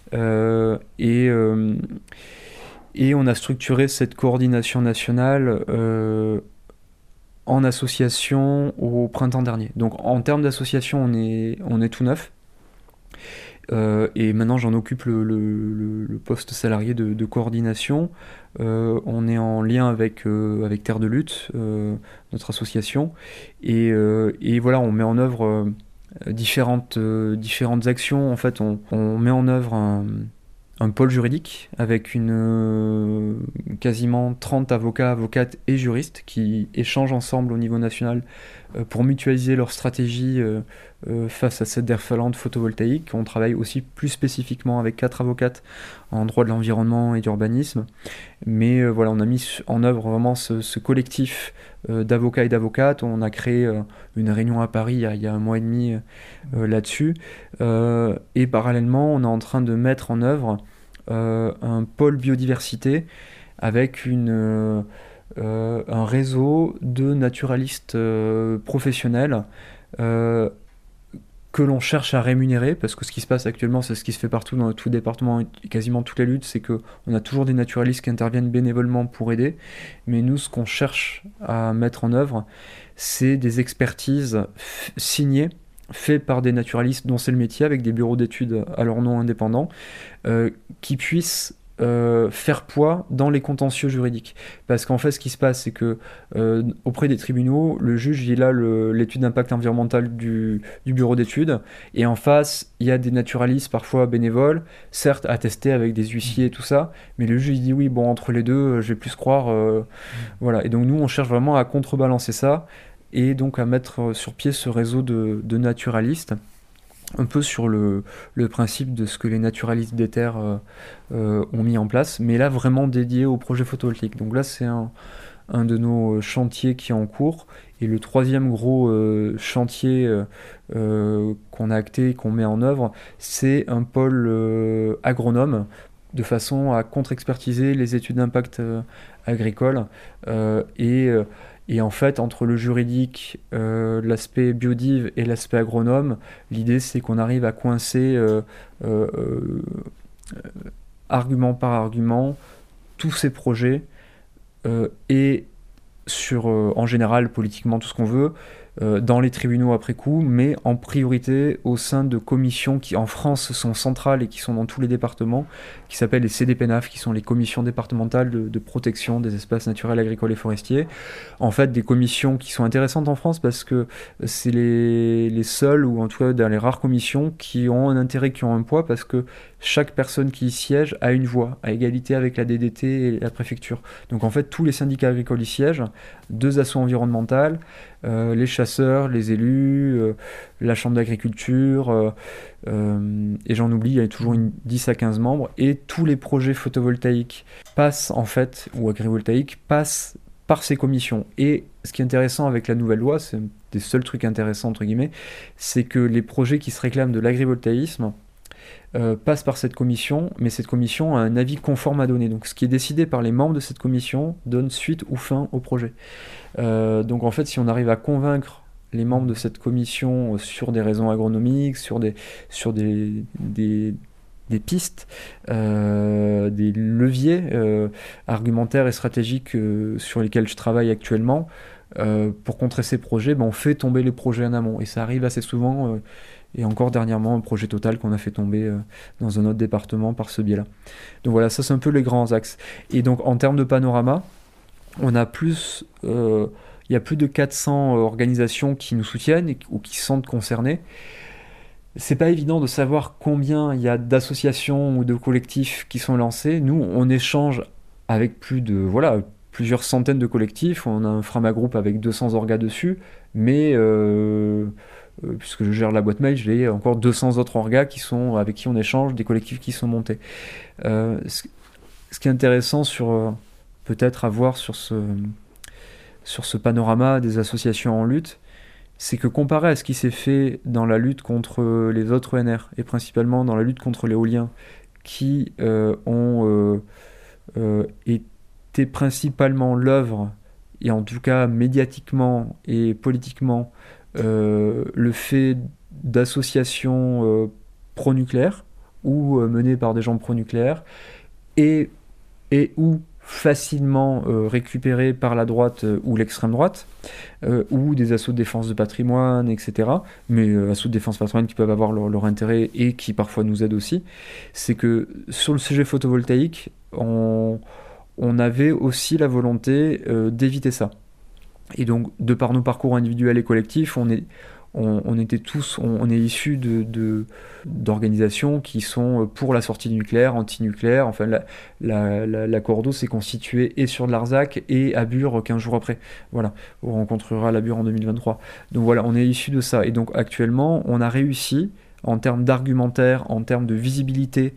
Et on a structuré cette coordination nationale en association au printemps dernier. Donc en termes d'association, on est tout neuf. Et maintenant, j'en occupe le poste salarié de coordination. On est en lien avec Terre de Lutte, notre association. Et voilà, on met en œuvre différentes actions. En fait, on met en œuvre un pôle juridique avec quasiment 30 avocats, avocates et juristes qui échangent ensemble au niveau national pour mutualiser leur stratégie face à cette déferlante photovoltaïque. On travaille aussi plus spécifiquement avec 4 avocates en droit de l'environnement et d'urbanisme. Mais voilà, on a mis en œuvre vraiment ce collectif d'avocats et d'avocates. On a créé une réunion à Paris il y a 1 mois et demi là-dessus. Et parallèlement, on est en train de mettre en œuvre un pôle biodiversité avec un réseau de naturalistes professionnels que l'on cherche à rémunérer, parce que ce qui se passe actuellement, c'est ce qui se fait partout dans tout département et quasiment toutes les luttes, c'est qu'on a toujours des naturalistes qui interviennent bénévolement pour aider, mais nous, ce qu'on cherche à mettre en œuvre, c'est des expertises signées, faites par des naturalistes dont c'est le métier, avec des bureaux d'études à leur nom indépendants, qui puissent faire poids dans les contentieux juridiques. Parce qu'en fait, ce qui se passe, c'est que auprès des tribunaux, le juge, il a l'étude d'impact environnemental du bureau d'études, et en face, il y a des naturalistes, parfois bénévoles, certes attestés avec des huissiers et tout ça, mais le juge il dit oui, bon, entre les deux, je vais plus croire. Voilà. Et donc nous, on cherche vraiment à contrebalancer ça, et donc à mettre sur pied ce réseau de naturalistes, un peu sur le principe de ce que les naturalistes des terres ont mis en place, mais là vraiment dédié au projet photovoltaïque. Donc là, c'est un de nos chantiers qui est en cours. Et le troisième gros chantier qu'on a acté et qu'on met en œuvre, c'est un pôle agronome, de façon à contre-expertiser les études d'impact agricole. Et en fait, entre le juridique, l'aspect biodiv et l'aspect agronome, l'idée c'est qu'on arrive à coincer argument par argument tous ces projets et sur, en général, politiquement tout ce qu'on veut, dans les tribunaux après coup, mais en priorité au sein de commissions qui en France sont centrales et qui sont dans tous les départements, qui s'appellent les CDPNAF, qui sont les commissions départementales de protection des espaces naturels, agricoles et forestiers. En fait, des commissions qui sont intéressantes en France parce que c'est les seules, ou en tout cas dans les rares commissions, qui ont un intérêt, qui ont un poids, parce que chaque personne qui y siège a une voix, à égalité avec la DDT et la préfecture. Donc en fait, tous les syndicats agricoles y siègent, 2 assos environnementales, les chasseurs, les élus, la chambre d'agriculture, et j'en oublie, il y a toujours 10 à 15 membres, et tous les projets photovoltaïques passent en fait, ou agrivoltaïques, passent par ces commissions. Et ce qui est intéressant avec la nouvelle loi, c'est un des seuls trucs intéressants entre guillemets, c'est que les projets qui se réclament de l'agrivoltaïsme passe par cette commission, mais cette commission a un avis conforme à donner. Donc ce qui est décidé par les membres de cette commission donne suite ou fin au projet. Donc en fait, si on arrive à convaincre les membres de cette commission sur des raisons agronomiques, sur des pistes, des leviers argumentaires et stratégiques sur lesquels je travaille actuellement, pour contrer ces projets, on fait tomber les projets en amont. Et ça arrive assez souvent. Et encore dernièrement, un projet Total qu'on a fait tomber dans un autre département par ce biais-là. Donc voilà, ça c'est un peu les grands axes. Et donc en termes de panorama, on a plus, il y a plus de 400 organisations qui nous soutiennent ou qui se sentent concernées. C'est pas évident de savoir combien il y a d'associations ou de collectifs qui sont lancés. Nous, on échange avec plusieurs centaines de collectifs. On a un Frama-groupe avec 200 orgas dessus, mais puisque je gère la boîte mail, j'ai encore 200 autres orgas avec qui on échange, des collectifs qui sont montés. Ce qui est intéressant peut-être à voir sur ce panorama des associations en lutte, c'est que comparé à ce qui s'est fait dans la lutte contre les autres ENR, et principalement dans la lutte contre l'éolien, qui ont été principalement l'œuvre, et en tout cas médiatiquement et politiquement, le fait d'associations pro-nucléaires ou menées par des gens pro-nucléaires et ou facilement récupérées par la droite ou l'extrême droite, ou des assauts de défense de patrimoine, etc. Mais assauts de défense de patrimoine qui peuvent avoir leur intérêt et qui parfois nous aident aussi. C'est que sur le sujet photovoltaïque, on avait aussi la volonté d'éviter ça. Et donc, de par nos parcours individuels et collectifs, on est issus d'organisations qui sont pour la sortie du nucléaire, anti-nucléaire. Enfin, la Cordo s'est constituée et sur de l'Arzac et à Bure 15 jours après. Voilà, on rencontrera la Bure en 2023. Donc voilà, on est issus de ça. Et donc actuellement, on a réussi, en termes d'argumentaire, en termes de visibilité,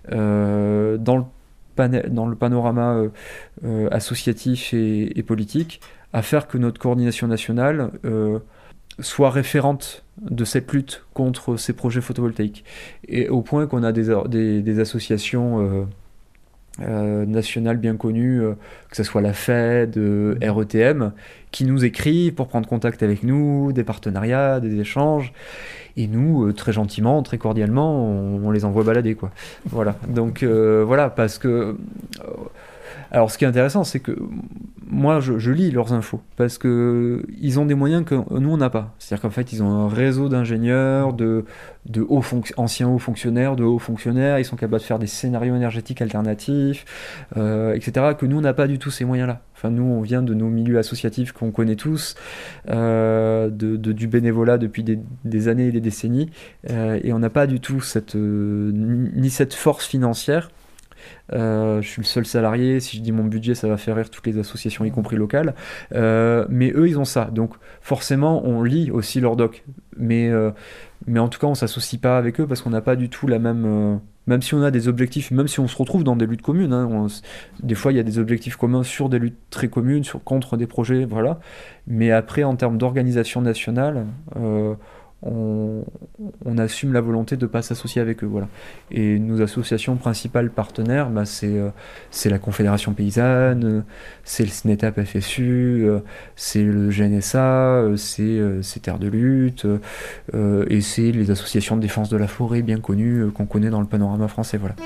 dans le panorama associatif et politique, à faire que notre coordination nationale soit référente de cette lutte contre ces projets photovoltaïques. Et au point qu'on a des associations nationales bien connues, que ce soit la FED, RETM, qui nous écrivent pour prendre contact avec nous, des partenariats, des échanges. Et nous, très gentiment, très cordialement, on les envoie balader, quoi. Voilà. Donc, voilà, parce que Alors, ce qui est intéressant, c'est que moi, je lis leurs infos parce qu'ils ont des moyens que nous, on n'a pas. C'est-à-dire qu'en fait, ils ont un réseau d'ingénieurs, anciens hauts fonctionnaires, de hauts fonctionnaires. Ils sont capables de faire des scénarios énergétiques alternatifs, etc. Que nous, on n'a pas du tout ces moyens-là. Enfin, nous, on vient de nos milieux associatifs qu'on connaît tous, du bénévolat depuis des années et des décennies, et on n'a pas du tout ni cette force financière. Je suis le seul salarié, si je dis mon budget ça va faire rire toutes les associations y compris locales, mais eux ils ont ça, donc forcément on lit aussi leur doc, mais en tout cas on s'associe pas avec eux parce qu'on n'a pas du tout la même, même si on a des objectifs, même si on se retrouve dans des luttes communes, hein, des fois il y a des objectifs communs sur des luttes très communes, contre des projets, voilà, mais après en termes d'organisation nationale, on assume la volonté de ne pas s'associer avec eux, voilà. Et nos associations principales partenaires, c'est la Confédération Paysanne, c'est le SNETAP FSU, c'est le GNSA, c'est Terre de Lutte, et c'est les associations de défense de la forêt bien connues qu'on connaît dans le panorama français, voilà.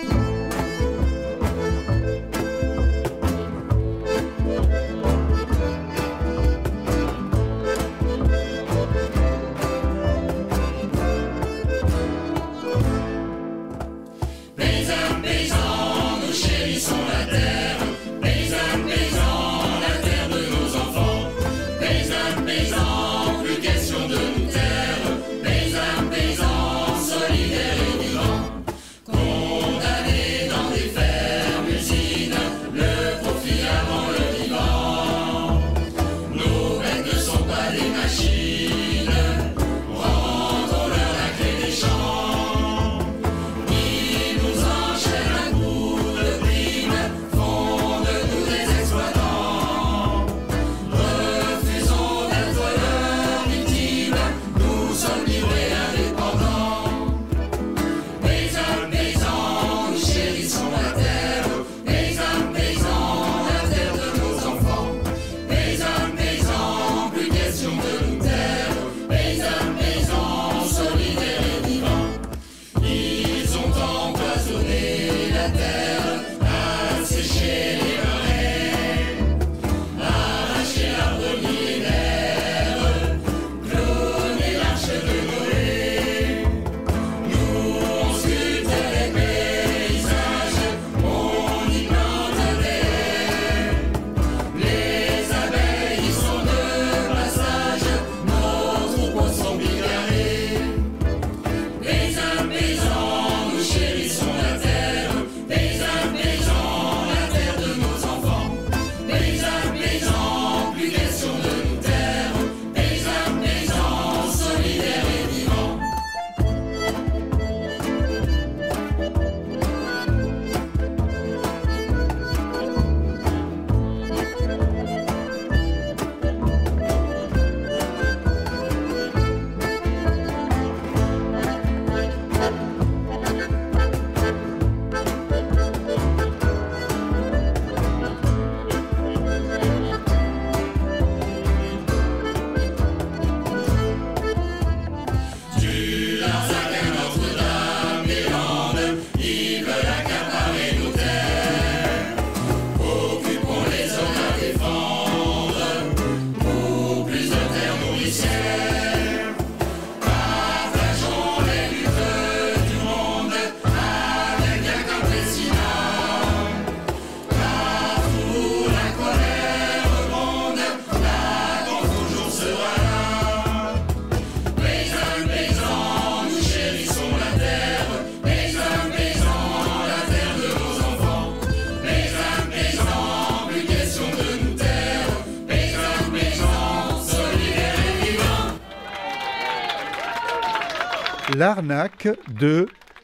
L'arnaque de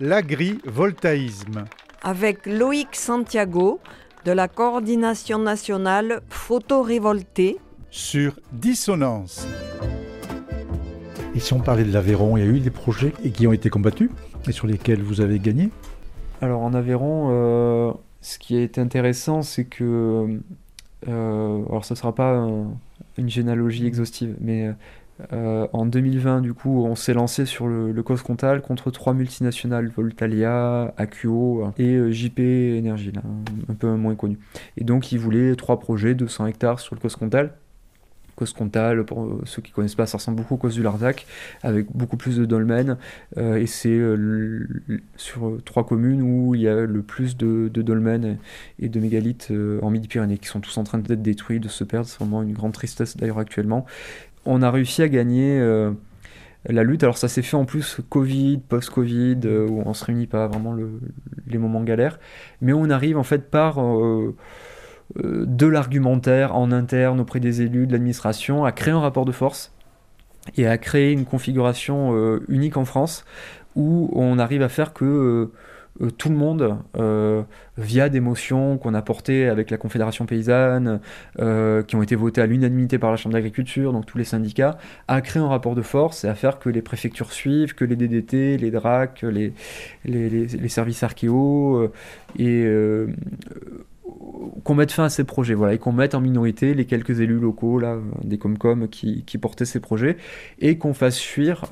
l'agrivoltaïsme. Avec Loïc Santiago de la Coordination nationale Photorévolté sur Dissonance. Et si on parlait de l'Aveyron, il y a eu des projets qui ont été combattus et sur lesquels vous avez gagné? Alors en Aveyron, ce qui a été intéressant, c'est que alors ce ne sera pas une généalogie exhaustive, mais En 2020, du coup, on s'est lancé sur le COSCONTAL contre 3 multinationales, Voltalia, Akuo et JP Energy, là, un peu moins connu. Et donc, ils voulaient 3 projets de 100 hectares sur le COSCONTAL. COSCONTAL, pour ceux qui ne connaissent pas, ça ressemble beaucoup au Cos du Larzac, avec beaucoup plus de dolmens. Et c'est sur 3 communes où il y a le plus de dolmens et de mégalithes en Midi-Pyrénées, qui sont tous en train d'être détruits, de se perdre. C'est vraiment une grande tristesse d'ailleurs actuellement. On a réussi à gagner la lutte. Alors ça s'est fait en plus Covid, post-Covid, où on ne se réunit pas vraiment les moments galères. Mais on arrive en fait par de l'argumentaire en interne auprès des élus, de l'administration, à créer un rapport de force et à créer une configuration unique en France où on arrive à faire que tout le monde, via des motions qu'on a portées avec la Confédération paysanne, qui ont été votées à l'unanimité par la Chambre d'agriculture, donc tous les syndicats, à créer un rapport de force et à faire que les préfectures suivent, que les DDT, les DRAC, les services archéo, qu'on mette fin à ces projets, voilà, et qu'on mette en minorité les quelques élus locaux là, des Comcom qui portaient ces projets, et qu'on fasse fuir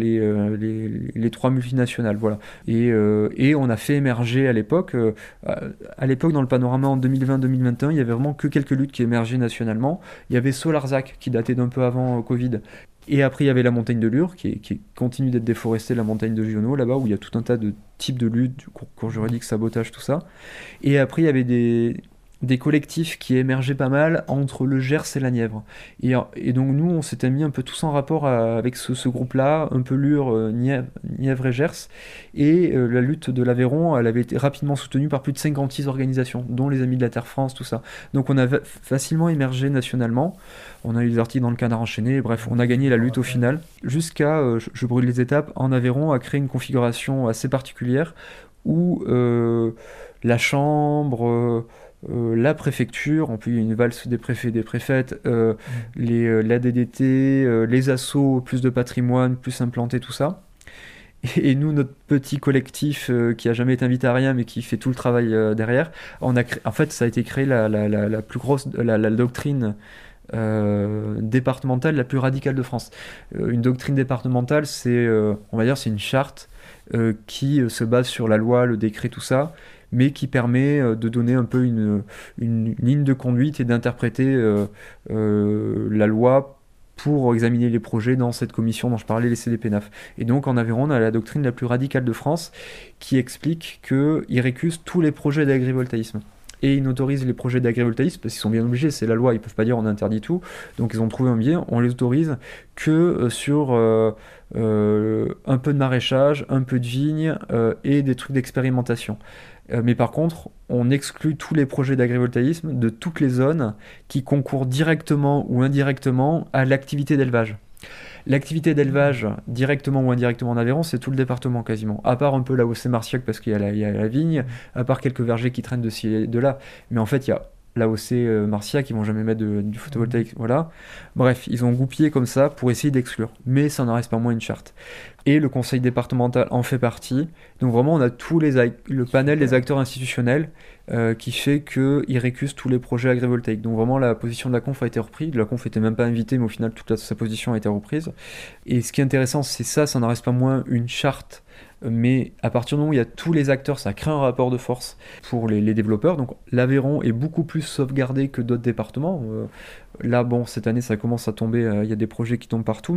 les 3 multinationales, voilà. Et on a fait émerger à l'époque dans le panorama en 2020-2021, il y avait vraiment que quelques luttes qui émergeaient nationalement. Il y avait Solarzac qui datait d'un peu avant Covid. Et après, il y avait la montagne de Lure, qui continue d'être déforestée, la montagne de Giono, là-bas, où il y a tout un tas de types de luttes, du cours juridique, sabotage, tout ça. Et après, il y avait des collectifs qui émergeaient pas mal entre le Gers et la Nièvre. Et donc, nous, on s'était mis un peu tous en rapport avec ce groupe-là, un peu Lure, Nièvre et Gers. Et la lutte de l'Aveyron, elle avait été rapidement soutenue par plus de 56 organisations, dont les Amis de la Terre France, tout ça. Donc, on a facilement émergé nationalement. On a eu des articles dans le Canard enchaîné, bref, on a gagné la lutte au final, jusqu'à, je brûle les étapes, en Aveyron a créé une configuration assez particulière où la Chambre, la préfecture, en plus il y a une valse des préfets et des préfètes, la DDT, les assos, plus de patrimoine, plus implanté, tout ça. Et nous, notre petit collectif qui a jamais été invité à rien mais qui fait tout le travail derrière, en fait ça a été créé la plus grosse, la doctrine départementale la plus radicale de France. Une doctrine départementale, c'est, on va dire, c'est une charte qui se base sur la loi, le décret, tout ça, mais qui permet de donner un peu une ligne de conduite et d'interpréter la loi pour examiner les projets dans cette commission dont je parlais, les CDPNAF. Et donc en Aveyron, on a la doctrine la plus radicale de France qui explique qu'ils récusent tous les projets d'agrivoltaïsme. Et ils n'autorisent les projets d'agrivoltaïsme parce qu'ils sont bien obligés, c'est la loi, ils peuvent pas dire on interdit tout. Donc ils ont trouvé un biais, on les autorise que sur un peu de maraîchage, un peu de vigne et des trucs d'expérimentation. Mais par contre, on exclut tous les projets d'agrivoltaïsme de toutes les zones qui concourent directement ou indirectement à l'activité d'élevage. L'activité d'élevage, directement ou indirectement en Aveyron, c'est tout le département quasiment. À part un peu là où c'est Marciac parce qu'il y a la vigne, à part quelques vergers qui traînent de ci et de là. Mais en fait, il y a là où c'est Marciac, ils vont jamais mettre du photovoltaïque. Voilà. Bref, ils ont goupillé comme ça pour essayer d'exclure. Mais ça n'en reste pas moins une charte. Et le conseil départemental en fait partie. Donc vraiment, on a le panel des acteurs institutionnels qui fait qu'ils récusent tous les projets agrivoltaïques. Donc vraiment, la position de la conf a été reprise. La conf n'était même pas invitée, mais au final, sa position a été reprise. Et ce qui est intéressant, c'est ça n'en reste pas moins une charte. Mais à partir du moment où il y a tous les acteurs, ça crée un rapport de force pour les développeurs. Donc l'Aveyron est beaucoup plus sauvegardé que d'autres départements. Là, bon, cette année, ça commence à tomber. Il y a des projets qui tombent partout.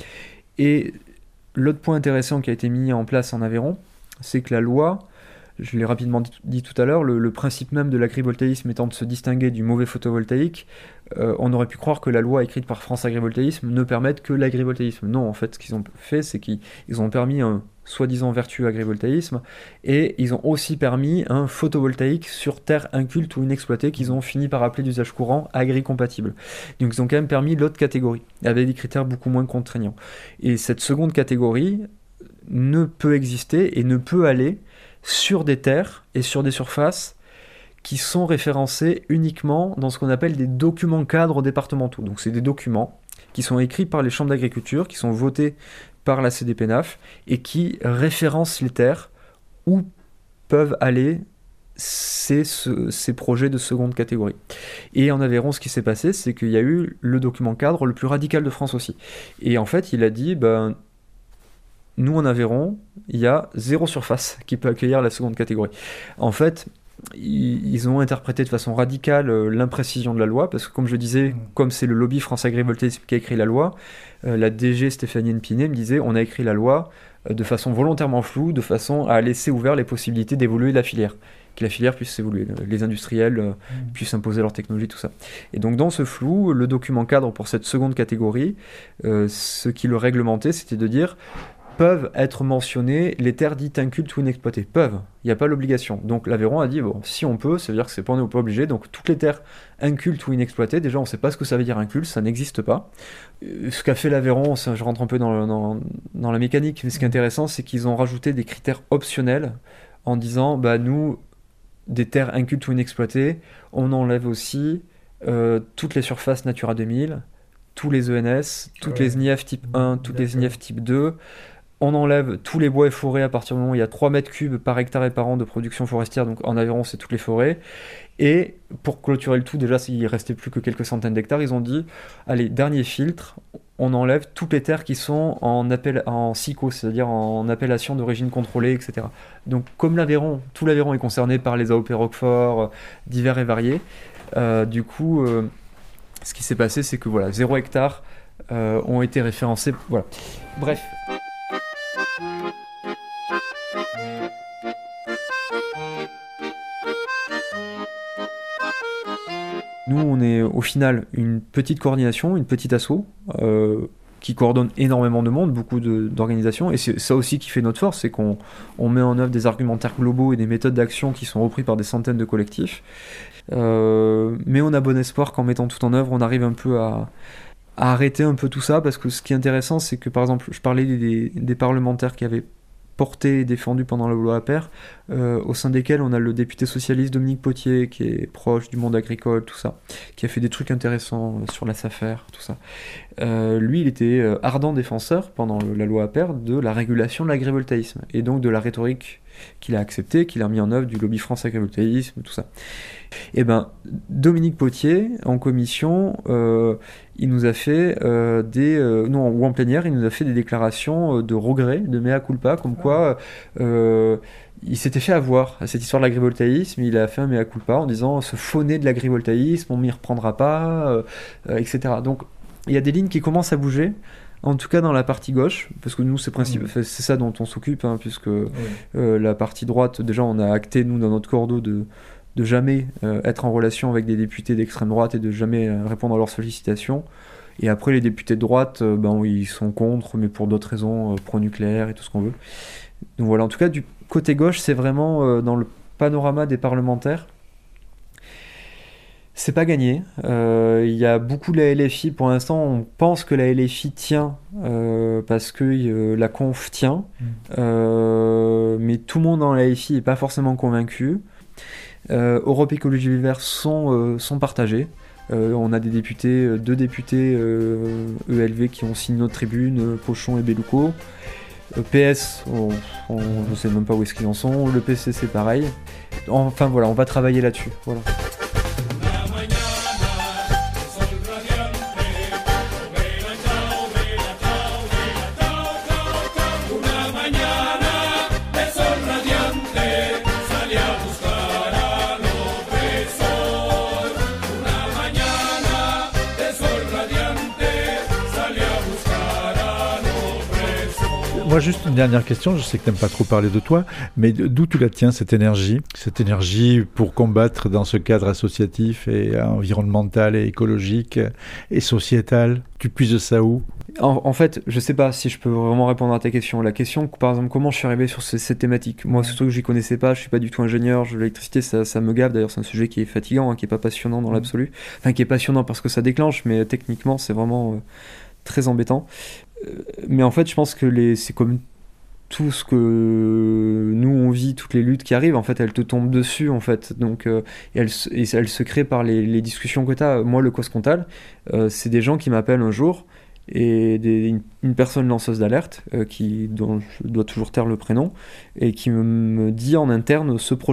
Et l'autre point intéressant qui a été mis en place en Aveyron, c'est que la loi, je l'ai rapidement dit tout à l'heure, le principe même de l'agrivoltaïsme étant de se distinguer du mauvais photovoltaïque, on aurait pu croire que la loi écrite par France Agrivoltaïsme ne permette que l'agrivoltaïsme. Non, en fait, ce qu'ils ont fait, c'est qu'ils ont permis un soi-disant vertueux agrivoltaïsme, et ils ont aussi permis un photovoltaïque sur terre inculte ou inexploitée qu'ils ont fini par appeler d'usage courant agri-compatible. Donc ils ont quand même permis l'autre catégorie, avec des critères beaucoup moins contraignants. Et cette seconde catégorie ne peut exister et ne peut aller sur des terres et sur des surfaces qui sont référencés uniquement dans ce qu'on appelle des documents cadres départementaux. Donc c'est des documents qui sont écrits par les chambres d'agriculture, qui sont votés par la CDPNAF et qui référencent les terres où peuvent aller c'est ces projets de seconde catégorie. Et en Aveyron, ce qui s'est passé, c'est qu'il y a eu le document cadre le plus radical de France aussi. Et en fait, il a dit, nous en Aveyron, il y a 0 surface qui peut accueillir la seconde catégorie. En fait, ils ont interprété de façon radicale l'imprécision de la loi, parce que comme je disais, comme c'est le lobby France Agrivoltaïsme qui a écrit la loi, la DG Stéphanie Pinet me disait, on a écrit la loi de façon volontairement floue, de façon à laisser ouvert les possibilités d'évoluer la filière, que la filière puisse évoluer, les industriels puissent imposer leur technologie, tout ça. Et donc dans ce flou, le document cadre pour cette seconde catégorie, ce qui le réglementait, c'était de dire peuvent être mentionnées les terres dites incultes ou inexploitées. Peuvent, il n'y a pas l'obligation. Donc l'Aveyron a dit, bon, si on peut, ça veut dire que on n'est pas obligé. Donc toutes les terres incultes ou inexploitées, déjà on ne sait pas ce que ça veut dire inculte, ça n'existe pas. Ce qu'a fait l'Aveyron, je rentre un peu dans la mécanique, mais ce qui est intéressant, c'est qu'ils ont rajouté des critères optionnels en disant, nous, des terres incultes ou inexploitées, on enlève aussi toutes les surfaces Natura 2000, tous les ENS, toutes les SNIEF type 1, toutes les SNIEF type 2, on enlève tous les bois et forêts à partir du moment où il y a 3 mètres cubes par hectare et par an de production forestière, donc en Aveyron c'est toutes les forêts. Et pour clôturer le tout, déjà s'il restait plus que quelques centaines d'hectares, ils ont dit, allez, dernier filtre, on enlève toutes les terres qui sont en SICO, c'est-à-dire en appellation d'origine contrôlée, etc. Donc comme tout l'Aveyron est concerné par les AOP Roquefort, divers et variés, du coup, ce qui s'est passé, c'est que 0 hectares ont été référencés. Voilà. Bref. Nous, on est au final une petite coordination, une petite asso qui coordonne énormément de monde, beaucoup d'organisations, et c'est ça aussi qui fait notre force, c'est qu'on met en œuvre des argumentaires globaux et des méthodes d'action qui sont repris par des centaines de collectifs. Mais on a bon espoir qu'en mettant tout en œuvre, on arrive un peu à arrêter un peu tout ça, parce que ce qui est intéressant, c'est que par exemple, je parlais des parlementaires qui avaient porté et défendu pendant la loi Appert, au sein desquels on a le député socialiste Dominique Potier, qui est proche du monde agricole, tout ça, qui a fait des trucs intéressants sur la SAFER, tout ça. Lui, il était ardent défenseur, pendant la loi Appert, de la régulation de l'agrivoltaïsme, et donc de la rhétorique qu'il a acceptée, qu'il a mis en œuvre, du lobby France Agrivoltaïsme, tout ça. Et Dominique Potier, en commission, il nous a fait ou en plénière, il nous a fait des déclarations de regret, de mea culpa, comme quoi il s'était fait avoir à cette histoire de l'agrivoltaïsme. Il a fait un mea culpa en disant ce faux nez de l'agrivoltaïsme, on m'y reprendra pas, etc. Donc il y a des lignes qui commencent à bouger. En tout cas dans la partie gauche, parce que nous c'est ça dont on s'occupe, puisque la partie droite, déjà on a acté nous dans notre cordeau de jamais être en relation avec des députés d'extrême droite et de jamais répondre à leurs sollicitations. Et après les députés de droite, ils sont contre, mais pour d'autres raisons, pro-nucléaire et tout ce qu'on veut. Donc voilà, en tout cas du côté gauche, c'est vraiment dans le panorama des parlementaires. C'est pas gagné. Il y a beaucoup de la LFI. Pour l'instant, on pense que la LFI tient parce que la conf tient. Mais tout le monde dans la LFI n'est pas forcément convaincu. Europe Écologie Les Verts sont partagés. On a deux députés ELV qui ont signé notre tribune, Pochon et Bellucco. PS, je ne sais même pas où est-ce qu'ils en sont. Le PC, c'est pareil. Enfin voilà, on va travailler là-dessus. Voilà. Moi, juste une dernière question. Je sais que tu n'aimes pas trop parler de toi, mais d'où tu la tiens, cette énergie pour combattre dans ce cadre associatif et environnemental et écologique et sociétal? Tu puises ça où? En fait, je sais pas si je peux vraiment répondre à ta question. La question, par exemple, comment je suis arrivé sur cette thématique? Moi, ce truc que j'y connaissais pas, je suis pas du tout ingénieur, l'électricité, ça me gave. D'ailleurs, c'est un sujet qui est fatigant, qui est pas passionnant dans l'absolu. Enfin, qui est passionnant parce que ça déclenche, mais techniquement, c'est vraiment très embêtant. Mais en fait, je pense que c'est comme tout ce que nous on vit, toutes les luttes qui arrivent, en fait, elles te tombent dessus, en fait. Donc, elles se créent par les discussions que tu as. Moi, le Coscontal, c'est des gens qui m'appellent un jour, et une personne lanceuse d'alerte, dont je dois toujours taire le prénom, et qui me dit en interne ce projet.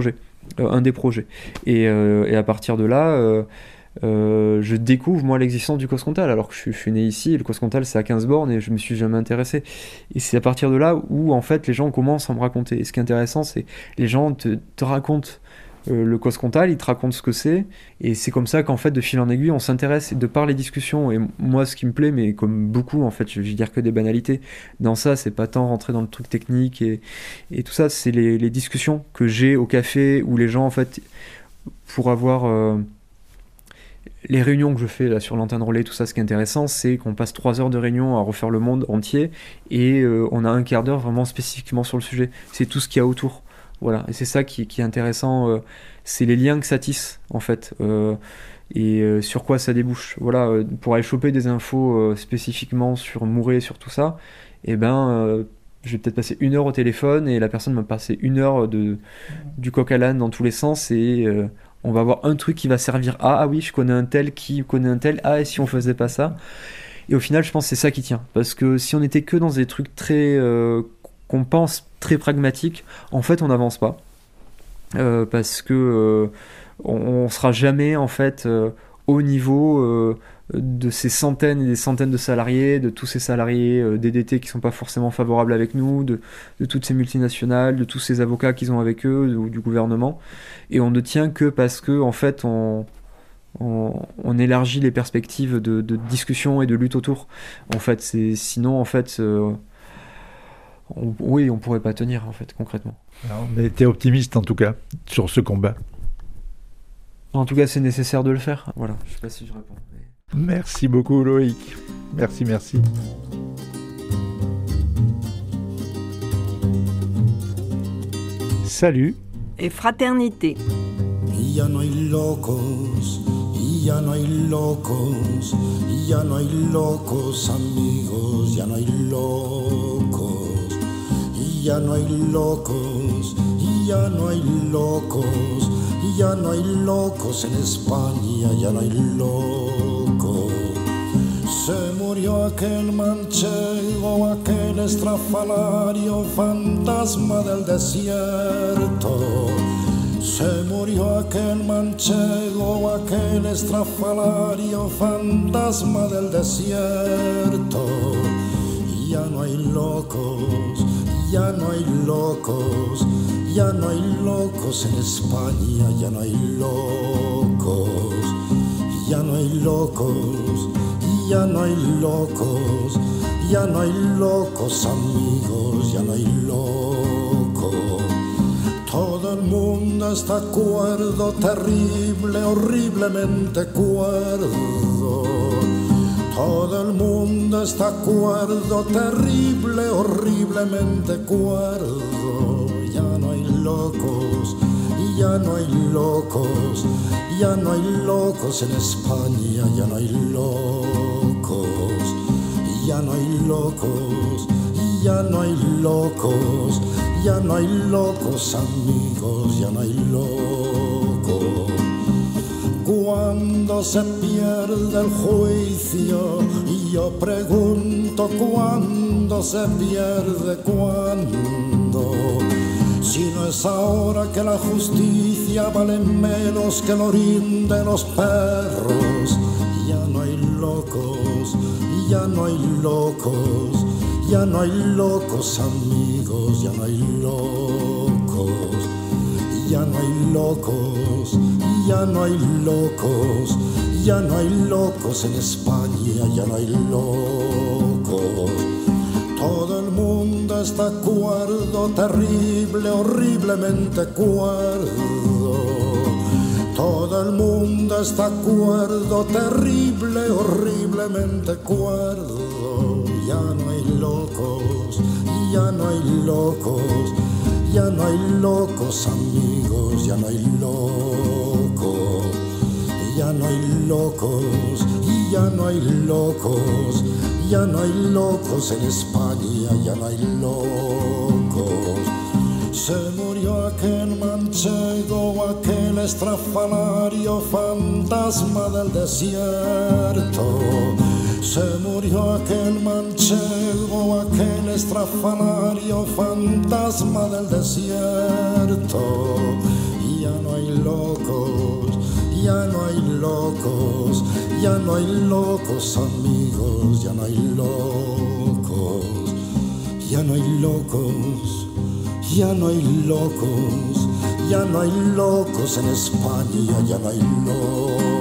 un des projets. Et à partir de là, je découvre moi l'existence du Coscontal, alors que je suis né ici, et le Coscontal c'est à 15 bornes et je me suis jamais intéressé. Et c'est à partir de là où en fait les gens commencent à me raconter. Et ce qui est intéressant, c'est les gens te racontent le Coscontal, ils te racontent ce que c'est, et c'est comme ça qu'en fait de fil en aiguille on s'intéresse, et de par les discussions. Et moi ce qui me plaît, mais comme beaucoup en fait, je vais dire que des banalités dans ça, c'est pas tant rentrer dans le truc technique et tout ça, c'est les discussions que j'ai au café, où les gens en fait, pour avoir les réunions que je fais là sur l'antenne relais, tout ça, ce qui est intéressant, c'est qu'on passe 3 heures de réunion à refaire le monde entier, et on a un quart d'heure vraiment spécifiquement sur le sujet. C'est tout ce qu'il y a autour. Voilà, et c'est ça qui est intéressant, c'est les liens que ça tisse, en fait, et sur quoi ça débouche. Voilà, pour aller choper des infos spécifiquement sur Mouret, sur tout ça, je vais peut-être passer 1 heure au téléphone, et la personne m'a passé 1 heure du coq à l'âne dans tous les sens, et on va avoir un truc qui va servir à « Ah oui, je connais un tel qui connaît un tel, ah, et si on faisait pas ça ?» Et au final, je pense que c'est ça qui tient, parce que si on était que dans des trucs très... qu'on pense très pragmatique, en fait on n'avance pas, parce que on sera jamais en fait au niveau de ces centaines et des centaines de salariés, de tous ces salariés DDT qui sont pas forcément favorables avec nous, de toutes ces multinationales, de tous ces avocats qu'ils ont avec eux, ou du gouvernement, et on ne tient que parce que en fait on élargit les perspectives de discussion et de lutte autour. En fait, sinon en fait on pourrait pas tenir, en fait, concrètement. Mais t'es optimiste, en tout cas, sur ce combat. En tout cas, c'est nécessaire de le faire. Voilà, je sais pas si je réponds. Mais... Merci beaucoup, Loïc. Merci. Salut. Et fraternité. Ya no hay locos, ya no hay locos, ya no hay locos amigos, ya no hay locos. Ya no hay locos, ya no hay locos, ya no hay locos en España, ya no hay locos. Se murió aquel manchego, aquel estrafalario, fantasma del desierto. Se murió aquel manchego, aquel estrafalario, fantasma del desierto. Ya no hay locos, ya no hay locos, ya no hay locos en España, ya no hay locos, ya no hay locos, ya no hay locos, ya no hay locos amigos, ya no hay locos. Todo el mundo está cuerdo, terrible, horriblemente cuerdo. Todo el mundo está cuerdo, terrible, horriblemente cuerdo. Ya no hay locos, ya no hay locos, ya no hay locos en España, ya no hay locos, ya no hay locos, ya no hay locos, ya no hay locos amigos, ya no hay locos. Cuando se pierde el juicio, y yo pregunto cuándo se pierde, cuándo. Si no es ahora que la justicia vale menos que el orín de los perros. Ya no hay locos, ya no hay locos, ya no hay locos amigos, ya no hay locos, ya no hay locos, ya no hay locos, ya no hay locos en España, ya no hay locos. Todo el mundo está cuerdo, terrible, horriblemente cuerdo. Todo el mundo está cuerdo, terrible, horriblemente cuerdo. Ya no hay locos, ya no hay locos, ya no hay locos amigos, ya no hay locos, ya no hay locos, ya no hay locos, ya no hay locos en España, ya no hay locos. Se murió aquel manchego, aquel estrafalario, fantasma del desierto. Se murió aquel manchego, aquel estrafalario, fantasma del desierto. Ya no hay locos, ya no hay locos, ya no hay locos amigos, ya no hay locos, ya no hay locos, ya no hay locos, ya no hay locos en España, ya no hay locos.